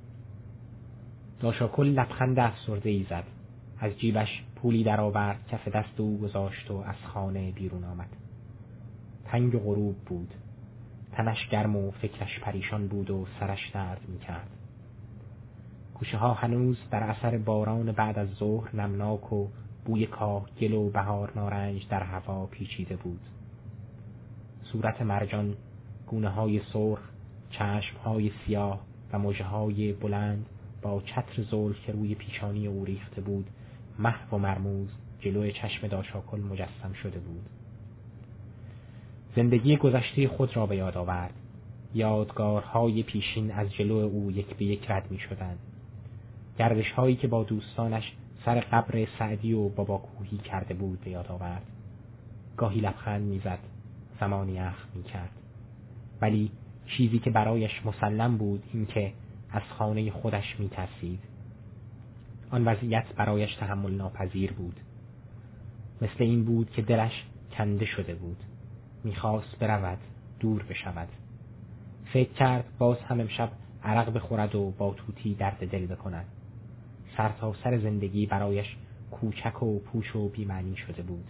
Speaker 4: داشاکل لبخند افسرده‌ای زد. از جیبش پولی درآورد، کف دست او گذاشت و از خانه بیرون آمد. تنگ غروب بود. تنش گرم و فکرش پریشان بود و سرش درد می‌کرد. کوچه ها هنوز در اثر باران بعد از ظهر نمناک و بوی کاه، گل و بهار نارنج در هوا پیچیده بود. صورت مرجان، گونه های سرخ، چشم های سیاه و مژه های بلند با چتر زلف که روی پیشانی او ریخته بود، محو و مرموز جلوی چشم داشاکل مجسم شده بود. زندگی گذشته خود را به یاد آورد. یادگارهای پیشین از جلو او یک به یک رد می شدند. گردش هایی که با دوستانش سر قبر سعدی و بابا کوهی کرده بود به یاد آورد. گاهی لبخند می زد، زمانی اخم می کرد. ولی چیزی که برایش مسلم بود این که از خانه خودش می ترسید. آن وضعیت برایش تحمل ناپذیر بود. مثل این بود که دلش کنده شده بود. میخواست برود، دور بشود. فکر کرد باز هم امشب عرق بخورد و با توتی درد دل بکند. سر تا سر زندگی برایش کوچک و پوچ و بی‌معنی شده بود.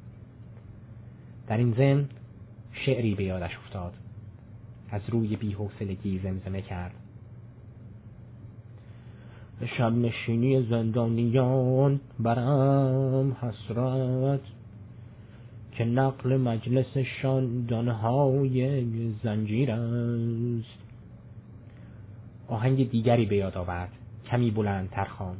Speaker 4: در این ضمن شعری به یادش افتاد. از روی بی‌حوصلگی زمزمه کرد: شب نشینی زندانیان برم حسرت، که نقل مجلسشان دانهای زنجیر است. آهنگ دیگری به یاد آورد، کمی بلندتر خواند: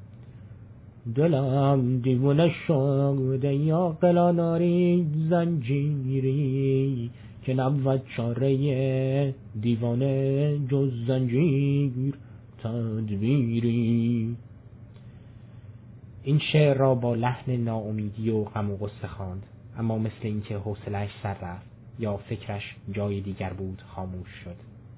Speaker 4: دلم دیوانه شده یا قلاناری زنجیری، که نبود چاره دیوانه جز زنجیر تدبیری. این شعر را با لحن ناامیدی و غم و غصه خواند، اما مثل اینکه حوصله‌اش سر رفت یا فکرش جای دیگر بود خاموش شد.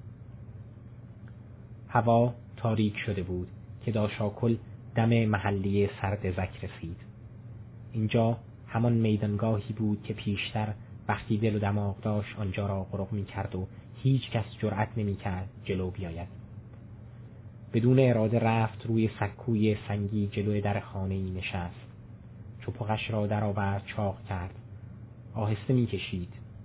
Speaker 4: هوا تاریک شده بود که داشاکل دم محلی سردزک رسید. اینجا همان میدانگاهی بود که پیشتر وقتی دل و دماغ داشت آنجا را غرق می کرد و هیچ کس جرأت نمی کرد جلو بیاید. بدون اراده رفت روی سکوی سنگی جلوی در خانه‌ای نشست. چپقش را درآورد، چاق کرد. آهسته می کشید.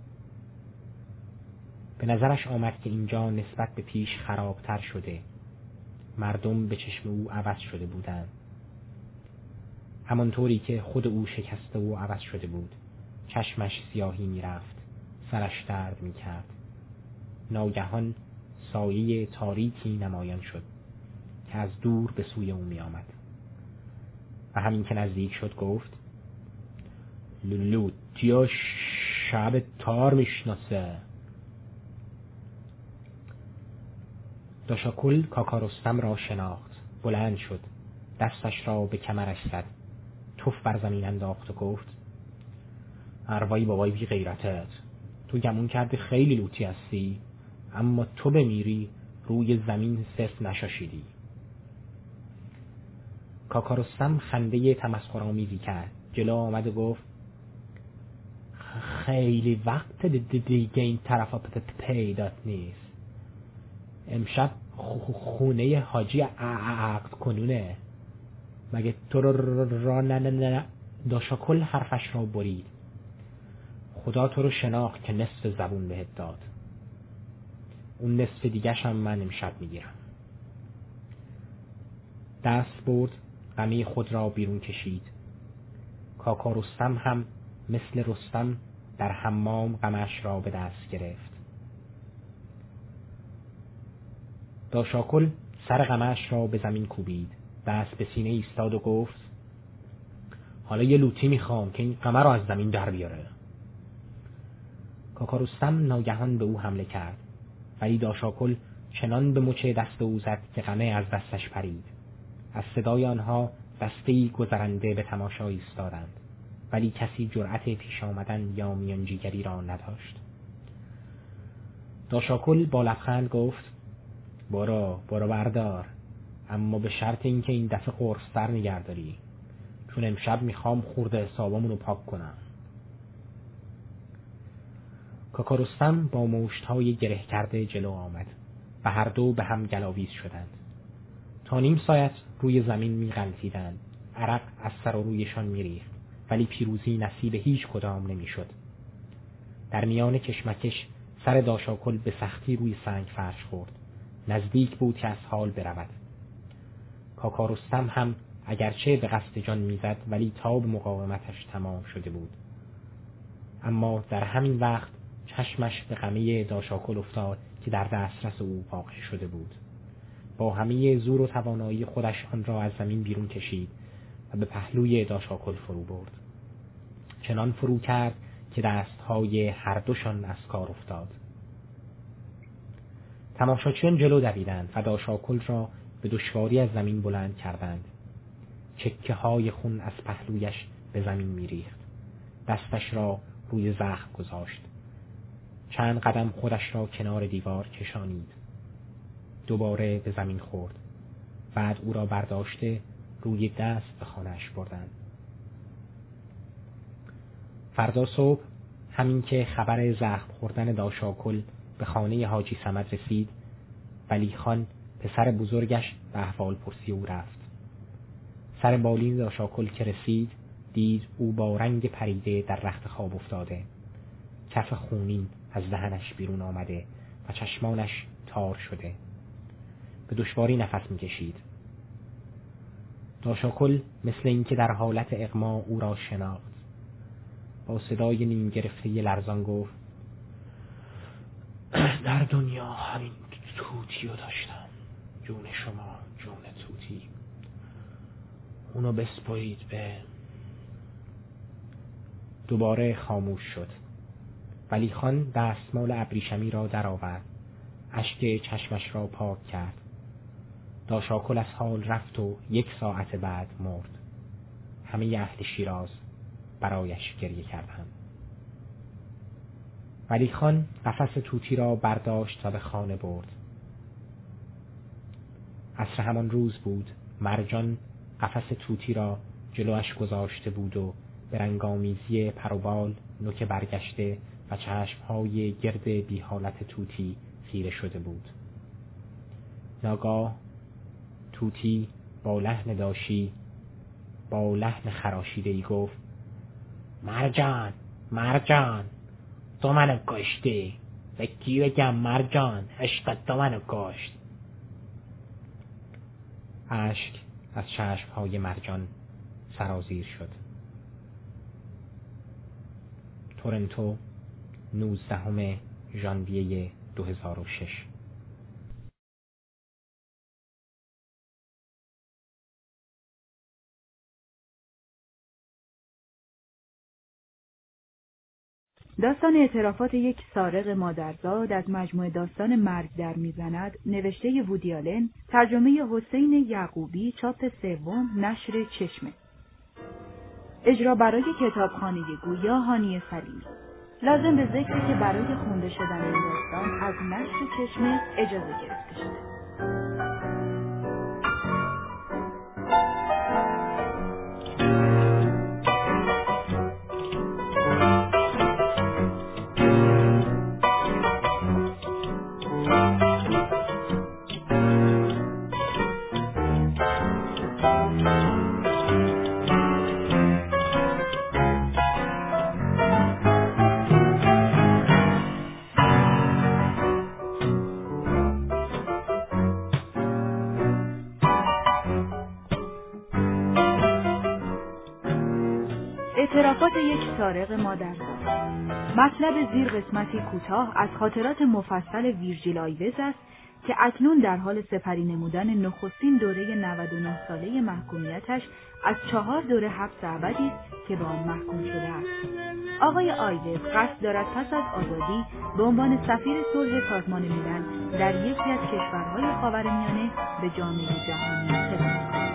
Speaker 4: به نظرش آمد که اینجا نسبت به پیش خرابتر شده. مردم به چشم او عوض شده بودند. همانطوری که خود او شکسته و عوض شده بود. چشمش سیاهی می رفت. سرش درد می کرد. ناگهان سایه تاریکی نمایان شد که از دور به سوی او می آمد. و همین که نزدیک شد گفت: لوتیا شب تار میشناسه. داشاکل کاکا رستم را شناخت. بلند شد، دستش را به کمرش زد، توف بر زمین انداخت و گفت: اروایی بابای بی غیرتت، تو گمون کردی خیلی لوتی هستی، اما تو بمیری روی زمین صرف نشاشیدی. کاکا رستم خنده تمسخرآمیزی کرد، جلو آمد و گفت: خیلی وقت دیگه این طرفا پیدات نیست. امشب خونه حاجی عقد کنونه. مگه تو را نه. داشاکل حرفش را برید. خدا تو رو شناخت که نصف زبون بهت داد. اون نصف دیگه‌ش هم من امشب میگیرم. دست برد، غمی خود را بیرون کشید. کاکا رستم هم مثل رستم در حمام غمش را به دست گرفت. داشاکل سر غمش را به زمین کوبید، دست به سینه ایستاد و گفت: حالا یه لوتی میخوام که این غمه را از زمین در بیاره. کاکا رستم ناگهان به او حمله کرد، ولی داشاکل چنان به مچ دست او زد که غمه از دستش پرید. از صدای آنها دسته‌ای گذرنده به تماشا ایستادند، ولی کسی جرأت پیش آمدن یا میانجیگری را نداشت. داشاکل با لبخند گفت: برو بردار، اما به شرط اینکه این دفعه قرص‌تر نگهداری، چون امشب میخوام خورده حسابامون رو پاک کنم. کاکا رستم با مشت‌های گره کرده جلو آمد و هر دو به هم گلاویز شدند. تا نیم ساعت روی زمین می‌غلتیدند. عرق از سر و رویشان می‌ریخت، ولی پیروزی نصیب هیچ کدام نمی‌شد. در میان کشمکش سر داشاکل به سختی روی سنگ فرش خورد. نزدیک بود که از حال برود. کاکا رستم هم اگرچه به قصد جان میزد، ولی تاب مقاومتش تمام شده بود. اما در همین وقت چشمش به قمه داشاکل افتاد که در دسترس او واقع شده بود. با همه زور و توانایی خودش آن را از زمین بیرون کشید و به پهلوی داشاکل فرو برد. چنان فرو کرد که دستهای هر دوشان از کار افتاد. تماشاچیان جلو دویدند و داشاکل را به دشواری از زمین بلند کردند. چکه های خون از پهلویش به زمین میریخت. دستش را روی زخم گذاشت. چند قدم خودش را کنار دیوار کشانید. دوباره به زمین خورد. بعد او را برداشته روی دست به خانه‌اش بردند. فردا صبح همین که خبر زخم خوردن داشاکل به خانه حاجی صمد رسید، ولی خان پسر بزرگش به احوال پرسی او رفت. سر بالین داشاکل که رسید، دید او با رنگ پریده در رخت خواب افتاده. کف خونین از دهنش بیرون آمده و چشمانش تار شده. به دشواری نفس می‌کشید. داشاکل مثل اینکه در حالت اغما او را شناخت. با صدای نیم گرفته لرزان گفت: در دنیا همین توتی رو داشتم. جون شما جون توتی. اونو بسپایید به. دوباره خاموش شد. ولی خان دستمال ابریشمی را درآورد. اشک چشمش را پاک کرد. داشاکل از حال رفت و 1 ساعت بعد مرد. همه اهل شیراز برایش گریه کردند. ولی خان قفس توتی را برداشت و به خانه برد. عصر همان روز بود. مرجان قفس توتی را جلوش گذاشته بود و به رنگامیزی پر و بال، نوک برگشته و چشمهای گرد بی حالت توتی خیره شده بود. ناگاه توتی با لحن داشی، با لحن خراشیده‌ای گفت: مرجان، مرجان، تو منو کشتی. به کی بگم مرجان، عشق تو منو کشت. اشک از چشمهای مرجان سرازیر شد. تورنتو، 19 ژانویه 2006.
Speaker 5: داستان اعترافات یک سارق مادرزاد از مجموعه داستان مرگ در میزند، نوشته وودی آلن، ترجمه حسین یعقوبی، چاپ 3، نشر چشمه. اجرا برای کتابخانه گویا هانی سلیمی. لازم به ذکره که برای خونده شدن این داستان از نشر چشمه اجازه گرفته شده. اعترافات یک سارق مادرزاد. مطلب زیر قسمتی کوتاه از خاطرات مفصل ویرجیل آیوز است که اکنون در حال سپری نمودن نخستین دوره 99 ساله محکومیتش از 4 دوره حبس ابدی است که به آن محکوم شده است. آقای آیوز قصد دارد پس از آزادی به عنوان سفیر صلح سازمان ملل در یکی از کشورهای خاورمیانه به جامعه جهانی خدمت کند.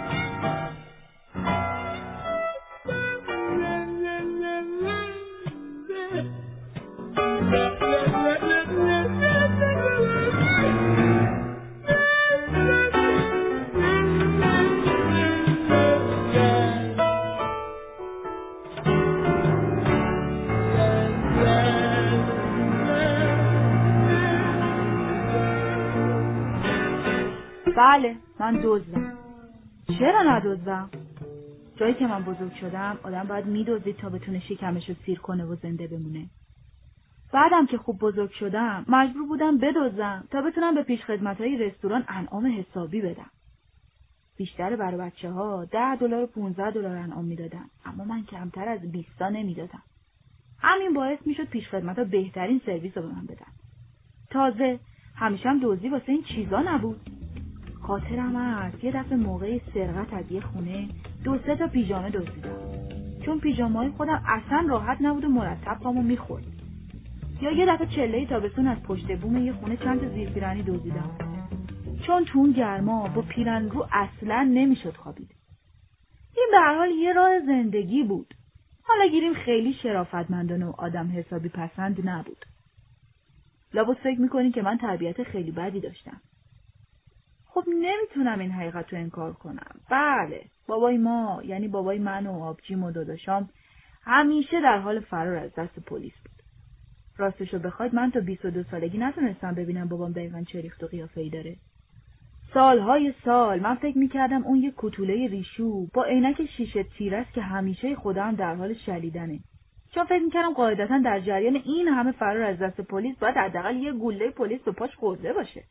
Speaker 5: بله، من دزدم. چرا ندزدم؟ جایی که من بزرگ شدم آدم باید میدزدید تا بتونه شکمش رو سیر کنه و زنده بمونه. بعدم که خوب بزرگ شدم مجبور بودم بدزدم تا بتونم به پیشخدمت‌های رستوران انعام حسابی بدم. بیشتر برای بچه‌ها $10 و $15 انعام میدادن، اما من کمتر از 20 نمیدادم. همین باعث میشد پیشخدمت‌ها بهترین سرویس رو به من بدن. تازه همیشه هم دزدی واسه این چیزا نبود. خاطرم هست یه دفعه موقع سرقت از یه خونه 2-3 تا پیژامه دزدیدم، چون پیژامه‌های خودم اصلا راحت نبود و مرتب پامو میخورد. یا یه دفعه چله تابستون از پشت بوم یه خونه چند تا زیر پیرنی دزدیدم، چون تو اون گرما با پیرن رو اصلا نمیشد خوابید. این به هر حال یه راه زندگی بود. حالا گیریم خیلی شرافتمندانه و آدم حسابی پسند نبود. لابد فکر میکنین که من تربیت خیلی بدی داشتم. خب نمیتونم این حقیقت رو انکار کنم. بله، بابای ما، یعنی بابای من و آبجیم و داداشام، همیشه در حال فرار از دست پلیس بود. راستشو بخواید من تا 22 سالگی نتونستم ببینم بابام دقیقاً چه ریخت و قیافه‌ای داره. سالهای سال من فکر میکردم اون یه کوتوله ریشو با عینک شیشه تیره است که همیشه خودم در حال شلیدنه. چون فکر میکردم قاعدتاً در جریان این همه فرار از دست پلیس باید حداقل یه گوله پلیس به پاش خورده باشه.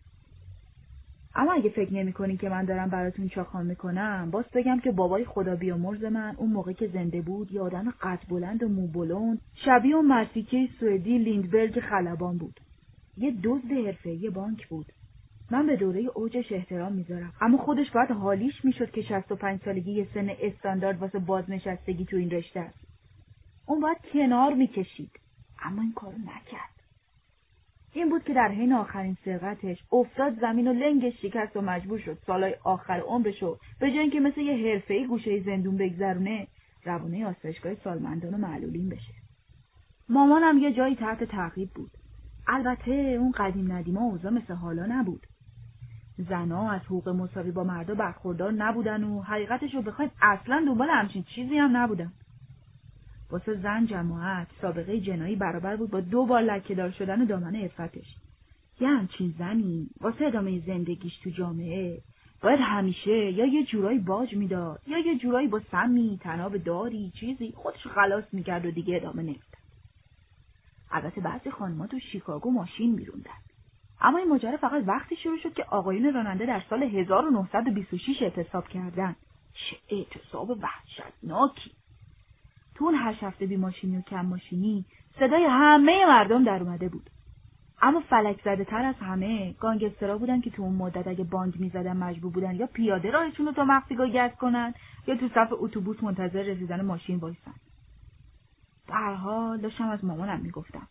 Speaker 5: اما اگه فکر نمی‌کنین که من دارم براتون چاخان میکنم، باز بگم که بابای خدا بیامرز من اون موقع که زنده بود یه آدم قد بلند و مو بلند شبیه اون مرتیکه سوئدی لیندبرگ خلبان بود. یه دزد حرفه‌ای بانک بود. من به دوره اوجش احترام میذارم، اما خودش باید حالیش میشد که 65 سالگی یه سن استاندارد واسه بازنشستگی تو این رشته است. اون باید کنار میکشید، اما این کارو نکرد. این بود که در حین آخرین سرقتش افتاد زمین و لنگش شکست و مجبور شد سالای آخر عمرشو به جای اینکه مثل یه حرفه‌ای گوشه زندون بگذرونه، روانه آسایشگاه سالمندان و معلولین بشه. مامانم یه جایی تحت تعقیب بود. البته اون قدیم ندیما اوضاع مثل حالا نبود. زنا از حقوق مساوی با مردا برخوردار نبودن و حقیقتشو بخواید اصلا دنبال همچین چیزی هم نبودن. واسه زن جماعت سابقه جنایی برابر بود با 2 بار لکه‌دار شدن دامن عفتش. یه همچین زنی واسه ادامه زندگیش تو جامعه باید همیشه یا یه جورایی باج میداد یا یه جورایی با سمی، تناب داری، چیزی خودش خلاص میکرد و دیگه ادامه نمیداد. البته بعضی خانم‌ها تو شیکاگو ماشین میروندن، اما این ماجرا فقط وقتی شروع شد که آقایون راننده در سال 1926 اعتصاب کردن. چه اعتصاب وحشتناکی! تو اون 8 هفته بی ماشینی و کم ماشینی صدای همه مردم در اومده بود. اما فلک زده تر از همه گانگسترها بودن که تو اون مدت اگه بانگ میزدن مجبور بودن یا پیاده راهشون رو تا مخفیگاه گشت کنن یا تو صف اتوبوس منتظر رسیدن ماشین وایسن. به هر حال داشتم از مامانم میگفتم.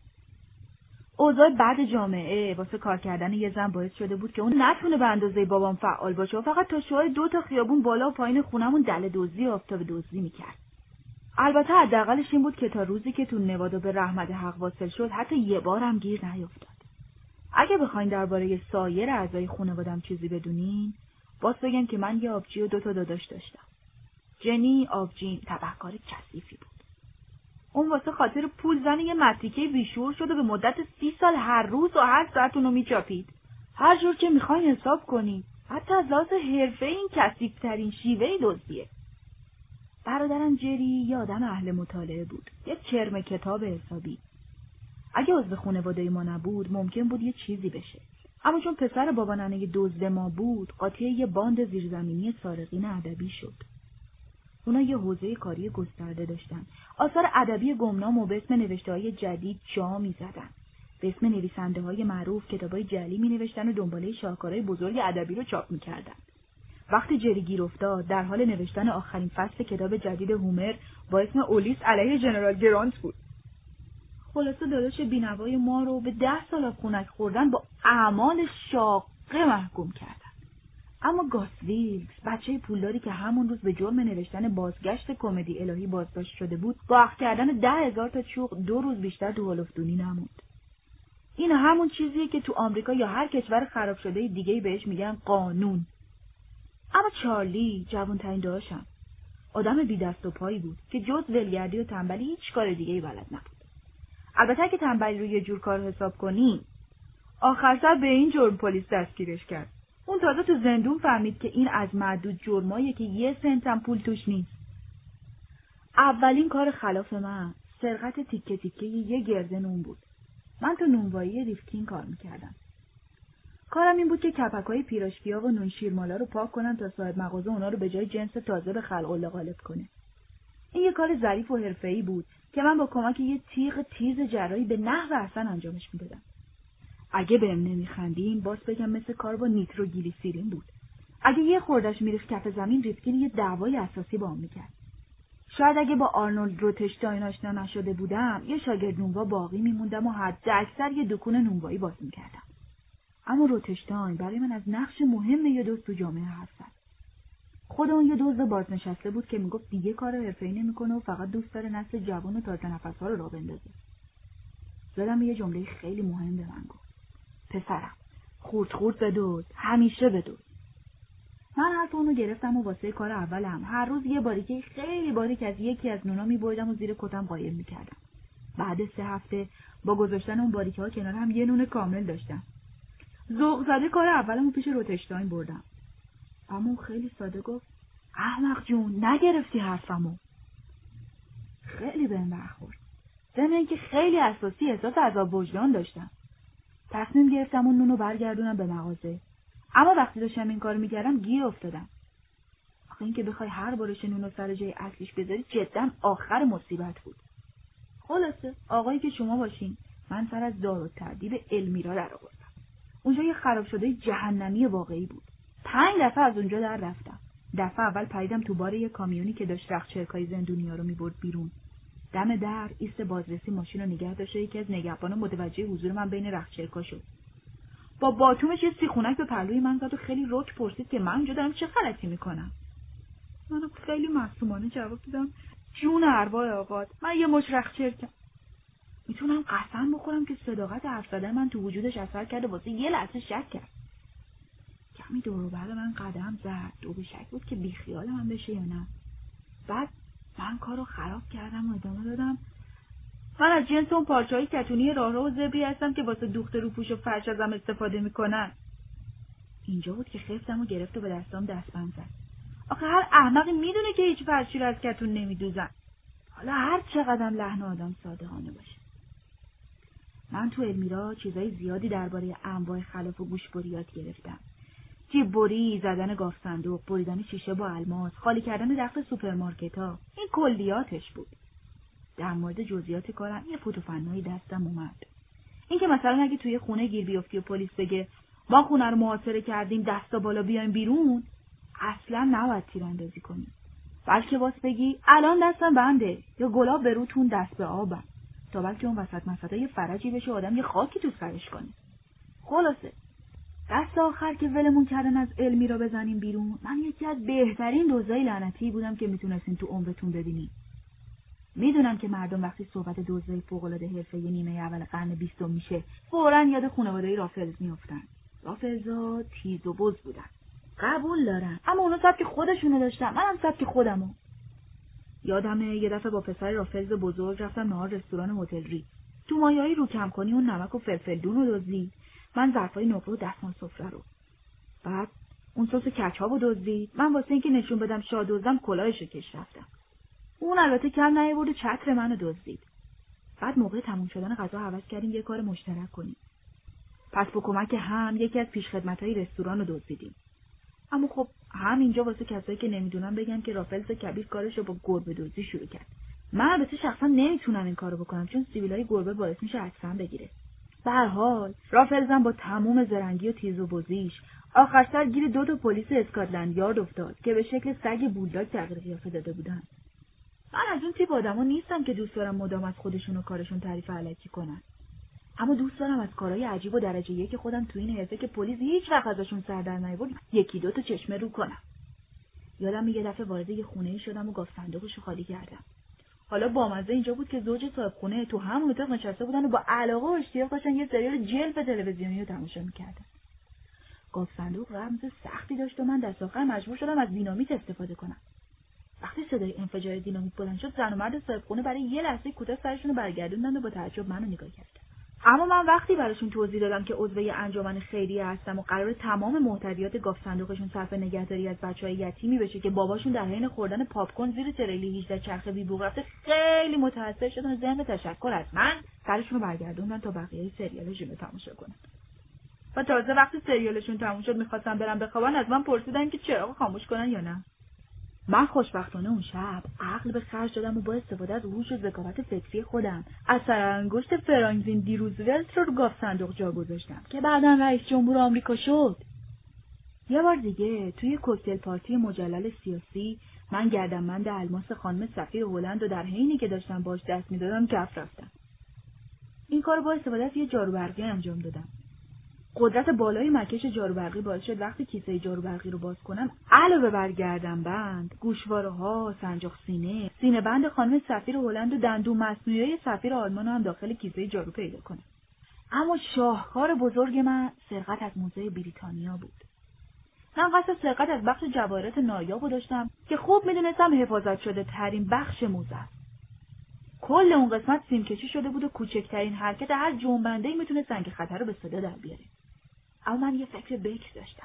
Speaker 5: اوضاع بعد جامعه واسه کار کردن یه زن باعث شده بود که اون نتونه به اندازه بابام فعال باشه و فقط تا شوهای 2 تا خیابون بالا و پایین خونمون دل دزدی و آفتاب دزدی میکرد. البته حداقلش این بود که تا روزی که تو نوادا به رحمت حق واصل شد حتی یه بار هم گیر نیفتاد. اگه بخواین درباره سایر اعضای خانواده‌ام چیزی بدونین، باز بگم که من یه آبجی و 2 تا داداش داشتم. جنی آبجیم تبهکار کثیفی بود. اون واسه خاطر پول زن یه متریکه بیشعور شده به مدت 30 سال هر روز و هر ساعت اونو میچاپید. هر جور که میخواین حساب کنید. حتی از لحاظ حرفه‌ای این کثیف‌ترین شیوه دزدیه. برادرم جری یه آدم اهل مطالعه بود. یه کرم کتاب حسابی. اگه عضو خانواده ما نبود ممکن بود یه چیزی بشه. اما چون پسر بابا ننه دزد ما بود، قاطی یه باند زیرزمینی سارقین ادبی شد. اونا یه حوزه کاری گسترده داشتن. آثار ادبی گمنام و به اسم نوشته‌های جدید جا می‌زدن. به اسم نویسنده‌های معروف کتابای جعلی می‌نوشتن و دنباله شاهکارهای بزرگ ادبی رو چاپ می‌کردن. وقتی جری گیر افتاد در حال نوشتن آخرین فصل کتاب جدید هومر با اسم اولیس علیه ژنرال گرانت بود. خلاصه داداش بینوای ما رو به 10 سال از خونک خوردن با اعمال شاقه محکوم کردن. اما گاس ویلکس، بچه پولداری که همون روز به جرم نوشتن بازگشت کمدی الهی بازداشت شده بود، با اخذ کردن 10,000 تا چوق 2 روز بیشتر تو هالوفدونی نموند. این همون چیزیه که تو آمریکا یا هر کشور خراب شده دیگه‌ای بهش میگن قانون. اما چارلی جوان‌ترین داداشم، آدم بی دست و پایی بود که جز ولگردی و تنبلی هیچ کار دیگه‌ای بلد نبود. البته اگه تنبلی رو یه جور کار حساب کنی، آخر سر به این جرم پلیس دستگیرش کرد. اون تازه تو زندون فهمید که این از معدود جرمایه که 1 سنت هم پول توش نیست. اولین کار خلاف من سرقت تیکه تیکه یه گرده نون بود. من تو نونوایی ریفتین کار میکردم. کارم این بود که کپک‌های پیراشکی‌ها و نون شیرمالا رو پاک کنم تا صاحب مغازه اونا رو به جای جنس تازه به خلق غالب کنه. این یه کار ظریف و حرفه‌ای بود که من با کمک یه تیغ تیز جراحی به نحو احسن انجامش میدادم. اگه بهم نمیخندین باز بگم مثل کار با نیتروگلیسیرین بود. اگه یه خوردش میریخت کف زمین ریفتین یه دعوای اساسی با هم میکرد. شاید اگه با آرنولد روتشتاین آشنا نشده بودم یه شاگرد نونوا باقی میموندم و حد اکثر یه دکون نونوایی باز میکردم. اما روتشتاین برای من از نقش مهم یه دوست تو جامعه حرف زد. خود اون یه دزد بازنشسته بود که میگفت دیگه کار حرفه‌ای نمیکنه و فقط دوست داره نسل جوان و تازه نفس‌ها رو راه بندازه. زدم یه جمله خیلی مهم به من گفت: پسرم، خورد خورد بدوز، همیشه بدوز. من حرف اونو گرفتم و واسه کار اولم هر روز یه باریکه خیلی باریک از یکی از نونا میبردم و زیر کتم قایم میکردم. بعد 3 هفته با گذاشتن اون باریکه ها کنار هم یه نون کامل داشتم. ذوق زده کار اولمو پیش روتشتاین بردم. اما خیلی ساده گفت: احمق جون، نگرفتی حرفمو. خیلی بهم برخورد. ضمن اینکه خیلی اساسی احساس عذاب وجدان داشتم. تصمیم گرفتم اون نونو برگردونم به مغازه. اما وقتی داشتم این کارو میکردم گیر افتادم. آخه این که بخوای هر بارش نونو سر جای اصلیش بذاری جدا آخر مصیبت بود. خلاصه آقایی که شما باشین، من سر از دارالتأدیب المیرا در آوردم. اونجا یه خراب شده جهنمی واقعی بود. 5 دفعه از اونجا در رفتم. دفعه اول پریدم تو بار یه کامیونی که داشت رختچرکای زندونیا رو میبرد بیرون. دم در ایست بازرسی ماشین رو نگه داشت و یکی از نگهبانا متوجه حضور من بین رختچرکا شد. با باتومش یه سیخونک به پهلوی من زد و خیلی رک پرسید که من اونجا دارم چه غلطی میکنم. منم خیلی معصومانه جواب دادم: جون ارواح آقات، من یه مش رختچرکم. میتونم قسم بخورم که صداقت حرف زدن من تو وجودش اثر کرده، واسه یه لحظه شک کرد. کمی دور و بر من قدم زد، دو به شک بود که بیخیال من بشه یا نه. بعد من کارو خراب کردم و ادامه دادم: من از جنس اون پارچه‌های کتونی راهرو و زبری هستم که واسه دوخت رو پوش و فرش ازم استفاده میکنن. اینجا بود که خفتم و گرفت و به دستام دستبند زد. آخه هر احمقی میدونه که هیچ فرشی رو از کتون نمیدوزن، حالا هر چقدر لحن آدم صادقانه باشه. من تو المیرا چیزای زیادی درباره انواع خلاف و گوشبری یاد گرفتم. جیب بری، زدن گاف صندوق، بریدن شیشه با الماس، خالی کردن دفتر سوپرمارکت‌ها. این کلیاتش بود. در مورد جزئیات کارم یه فوتوفنایی دستم اومد. این که مثلا اگه توی خونه گیر بیفتی و پلیس بگه ما خونه رو محاصره کردیم دستا بالا بیایم بیرون، اصلا نباید تیراندازی کنی. بلکه باز بگی الان دستم بنده یا گلاب به روتون دست به آبم، تا بلکه اون وسط مسطا یه فرجی بشه آدم یه خاکی تو سرش کنه. خلاصه دست آخر که ولمون کردن از المیرا بزنیم بیرون، من یکی از بهترین دزدای لعنتی بودم که میتونستین تو عمرتون ببینید. میدونم که مردم وقتی صحبت دزدای فوق‌العاده حرفه‌ای نیمه اول قرن 20 میشه فوراً یاد خانواده رافلز میافتن. رافلزا تیز و بز بودن. قبول دارم، اما اونا سبک خودشونو داشتن، منم سبک خودمو. یادمه یه دفعه با پسر رافلز بزرگ رفتم نهار رستوران هتل ری. تو مایه‌ای رو کم کنی اون نمک و فلفل دون رو دزدید، من ظرفای نقره و دستمال سفره رو. بعد اون سس کچاپ رو دزدید، من واسه اینکه نشون بدم شادوزم کلاهشو کش رفتم. اون البته کم نیاورد و چتر منو دزدید. بعد موقع تموم شدن غذا عوض کردیم یه کار مشترک کنیم. پس با کمک هم یکی از پیشخدمت‌های رستوران رو دزدیدیم. اما خب هم اینجا واسه کسایی که نمیدونن بگم که رافلز کبیر کارشو با گربه دزدی شروع کرد. من البته شخصا نمیتونم این کارو بکنم چون سیبیلای گربه باعث میشه عطسم بگیره. به هر حال رافلزم با تمام زرنگی و تیز و بزیش آخر سر گیر 2 پلیس اسکاتلند یارد افتاد که به شکل سگ بولداگ تغییر قیافه داده بودن. من از اون تیپ آدما نیستم که دوست دارم مدام از خودشون و کارشون تعریف علکی کنن. اما دوست دارم از کارهای عجیب و درجه 1 خودم تو این حرفه که پلیس هیچ وقت ازشون سر در نیاورد 1-2 تا چشمه رو کنم. یادم یه دفعه وارد یه خونه‌ای شدم و گاف صندوقشو خالی کردم. حالا بامزه اینجا بود که زوج صاحب خونه تو همون اتاق نشسته بودن و با علاقه و اشتیاق داشتن یه سریال جلف تلویزیونی رو تماشا می‌کردن. گاف صندوق رمز سختی داشت و من دست آخر مجبور شدم از دینامیت استفاده کنم. وقتی صدای انفجار دینامیت بلند شد زن و مرد صاحب خونه برای یه لحظه کوتاه سرشون رو برگردوندن و با تعجب منو نگاه کردن. اما من وقتی براشون توضیح دادم که عضو یه انجمن خیریه هستم و قرار تمام محتویات گاف صندوقشون صرف نگهداری از بچهای یتیمی بشه که باباشون در حین خوردن پاپ کورن زیر تریلی 18 چرخ بیبوق رفته، خیلی متاثر شدن و ذهن تشکر از من سرشون رو برگردوندن تا بقیه سریالشون رو تماشا کنن. و تازه وقتی سریالشون تموم شد میخواستم برم بخوابن، از من پرسیدن که چراغ خاموش کنن یا نه. من خوشبختانه اون شب عقل به خرج دادم و با استفاده از هوش و ذکاوت فکری خودم اثر انگشت فرانکلین دی روزولت رو گاف صندوق جا گذاشتم که بعداً رئیس جمهور آمریکا شد. یه بار دیگه توی کوکتل پارتی مجلل سیاسی من گردنبند الماس خانم سفیر هلند و در حینی که داشتم باش دست میدادم کف رفتم. این کارو با استفاده از یه جارو برقی انجام دادم. قدرت بالای مکش جارو برقی باعث شد وقتی کیسه جارو برقی رو باز کنم علاوه بر گردنبند، گوشواره‌ها، سنجاق سینه بند خانم سفیر هلند و دندون مصنوعی سفیر آلمان رو هم داخل کیسه جارو پیدا کنم. اما شاهکار بزرگ من سرقت از موزه بریتانیا بود. من قصد سرقت از بخش جواهرات نایاب رو داشتم که خوب میدونستم حفاظت شده ترین بخش موزه است. کل اون قسمت سیمکشی شده بود و کوچکترین حرکت هر جنبنده‌ای میتونه سنگ خطر رو به صدا در بیاره. اما من یه فکر بکر داشتم.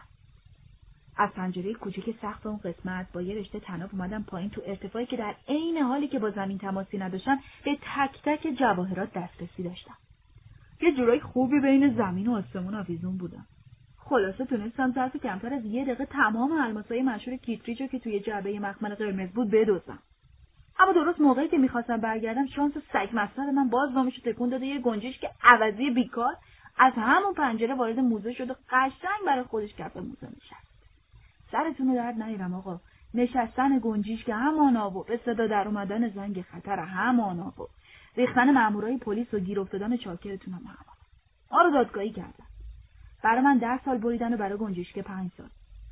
Speaker 5: از پنجره کوچک سقف اون قسمت با یه رشته طناب اومدم پایین تو ارتفاعی که در عین حالی که با زمین تماسی نداشتم به تک تک جواهرات دسترسی داشتم. یه جورای خوبی بین زمین و آسمون آویزون بودم. خلاصه تونستم ظرف کمتر از 1 دقیقه تمام الماسای مشهور کیتریچو که توی جعبه مخمل قرمز بود بدزدم. اما درست موقعی که میخواستم برگردم شانس سگ مصرف من باز گامشو تکون داده یه گنجشک که عوضی بیکار از همون پنجره وارد موزه شد و قشنگ برای خودش کف موزه نشست. سرتون رو درد نیارم آقا، نشستن گنجیش که همانا بود، به صدا در اومدن زنگ خطر همانا بود، ریختن مامورای پلیس و گیر افتادن چاکرتون هم همانا. ما رو دادگاهی کردن. برای من 10 سال بریدن و برای گنجیش که 5 سال.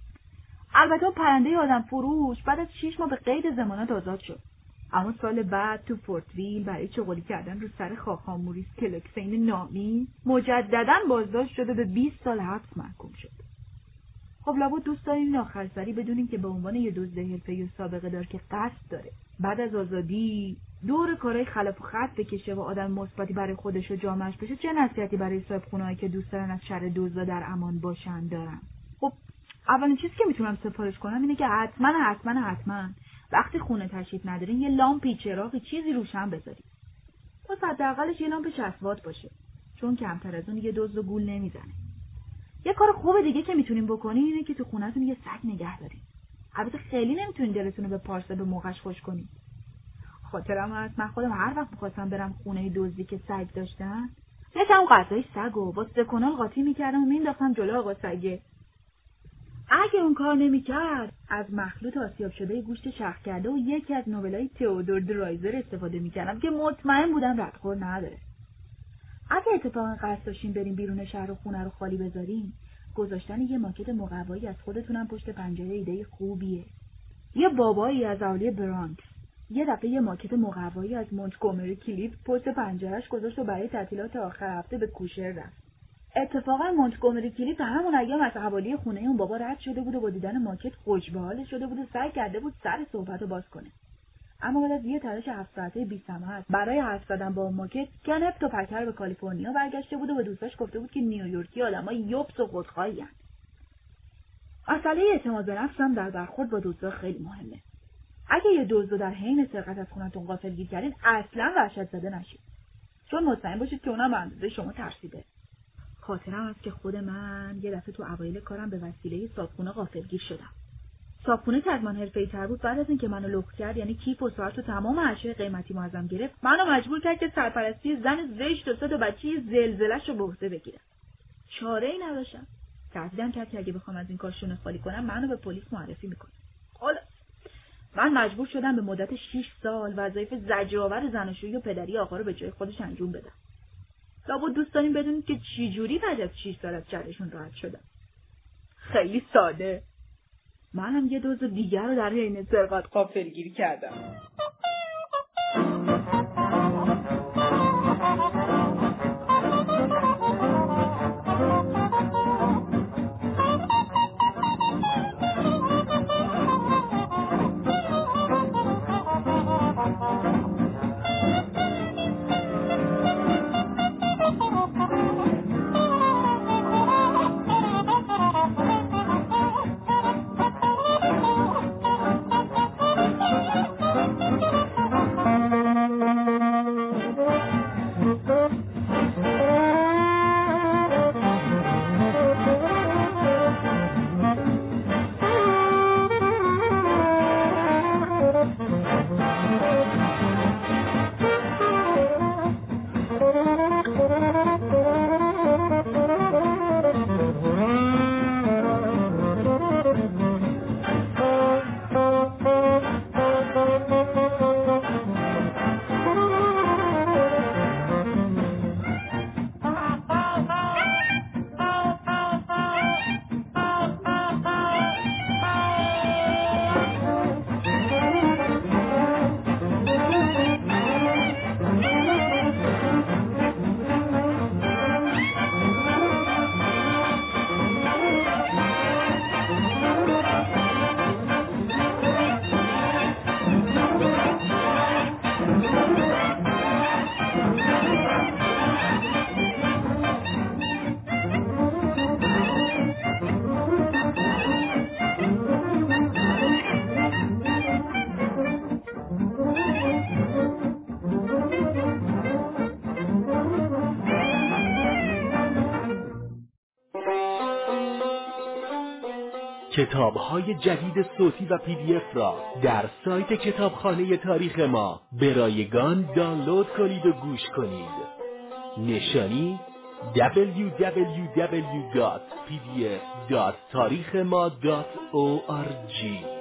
Speaker 5: البته پرنده آدم فروش بعد از 6 ماه به قید ضمانت آزاد شد. اما سال بعد تو فورت ویل برای چغلی کردن رو سر خاخام موریس کلکسین نامی مجدداً بازداشت شده به 20 سال حبس محکوم شد. خب لابد دوست داریم این آخر سری بدونیم که به عنوان یه دزد حرفه‌ای و سابقه دار که قصد داره بعد از آزادی دور کارهای خلاف و خط بکشه و آدم مثبتی برای خودش و جامعهش بشه، چه نصیحتی برای صاحبخونه‌هایی که دوست دارن از شر دزدا در امان باشن دارن؟ خب اولین چیزی که میتونم سفارش کنم اینه که حتما وقتی خونه تشریف ندارین یه لامپی، چراغی، چیزی روشن بذارید. تا حداقلش یه لامپ 60 وات باشه، چون کمتر از اون یه دزد و گول نمیزنه. یه کار خوب دیگه که میتونین بکنین اینه که تو خونه‌تون یه سگ نگه دارین. البته خیلی نمیتونین دلتون رو به پارسا به موقعش خوش کنین. خاطرم هست من خودم هر وقت می‌خواستم برم خونه دزدی که سگ داشتن، یکم غذای سگو با سکنال قاطی می‌کردم و مینداختم جلو آقا سگه. اگه اون کار نمی‌کرد از مخلوط آسیاب شده گوشت چرخ کرده و یکی از نوبلای تئودور درایزر استفاده می‌کردم که مطمئن بودم ردخور نداره. اگه اتفاقا قصد داشتین بریم بیرون شهر و خونه رو خالی بذارین، گذاشتن یه ماکت مقوایی از خودتونم پشت پنجره ایده خوبیه. یه بابایی از اولیه برانکس یه دفعه یه ماکت مقوایی از مونتگومری کلیف پشت پنجرهش گذاشت و برای تعطیلات آخر هفته به کوشر رفت. اتفاقا مونتگومری کلیف همون ایام از حوالی خونه اون بابا رد شده بود و با دیدن ماکت خوش به حالش شده بود و سعی کرده بود سر صحبت رو باز کنه. اما بعد از یه تلاش 7 ساعته بی‌ثمر برای حرف زدن با ماکت کنپ و پکر به کالیفرنیا برگشته بود و به دوستاش گفته بود که نیویورکی آدمای یوبس و خودخواهی هستند. مسئله اعتماد به نفس هم در برخورد با دزدا خیلی مهمه. اگه یه دزد در حین سرقت از خونتون غافلگیر کردین، اصلا وحشت زده نشید، چون مطمئن باشید که اونم اندازه شما ترسیده. خاطرم هست که خود من یه دفعه تو اوایل کارم به وسیله صابخونه غافلگیر شدم. صابخونه که از من حرفه‌ای‌تر بود بعد از اینکه منو لخت کرد، یعنی کیف و ساعت و تمام اشیاء قیمتی ما ازم گرفت، منو مجبور کرد که سرپرستی زن زشت و 3 بچه زلزله‌ش رو به عهده بگیرم. چاره‌ای نداشتم. تهدیدم کرد که اگه بخوام از این کار شونه خالی کنم منو به پلیس معرفی می‌کنه. خلاص من مجبور شدم به مدت 6 سال وظایف زجرآور زناشویی و پدری آقا رو به جای خودش انجام بدم. لابد دوست داریم بدونید که چی جوری بعد از 6 سال از جرشون راحت شدم. خیلی ساده. من هم یه دوز دیگر رو در حین سرقت غافلگیری کردم.
Speaker 1: کتاب‌های جدید صوتی و PDF را در سایت کتابخانه تاریخ ما به رایگان دانلود کنید و گوش کنید. نشانی www.pdf.tarikhema.org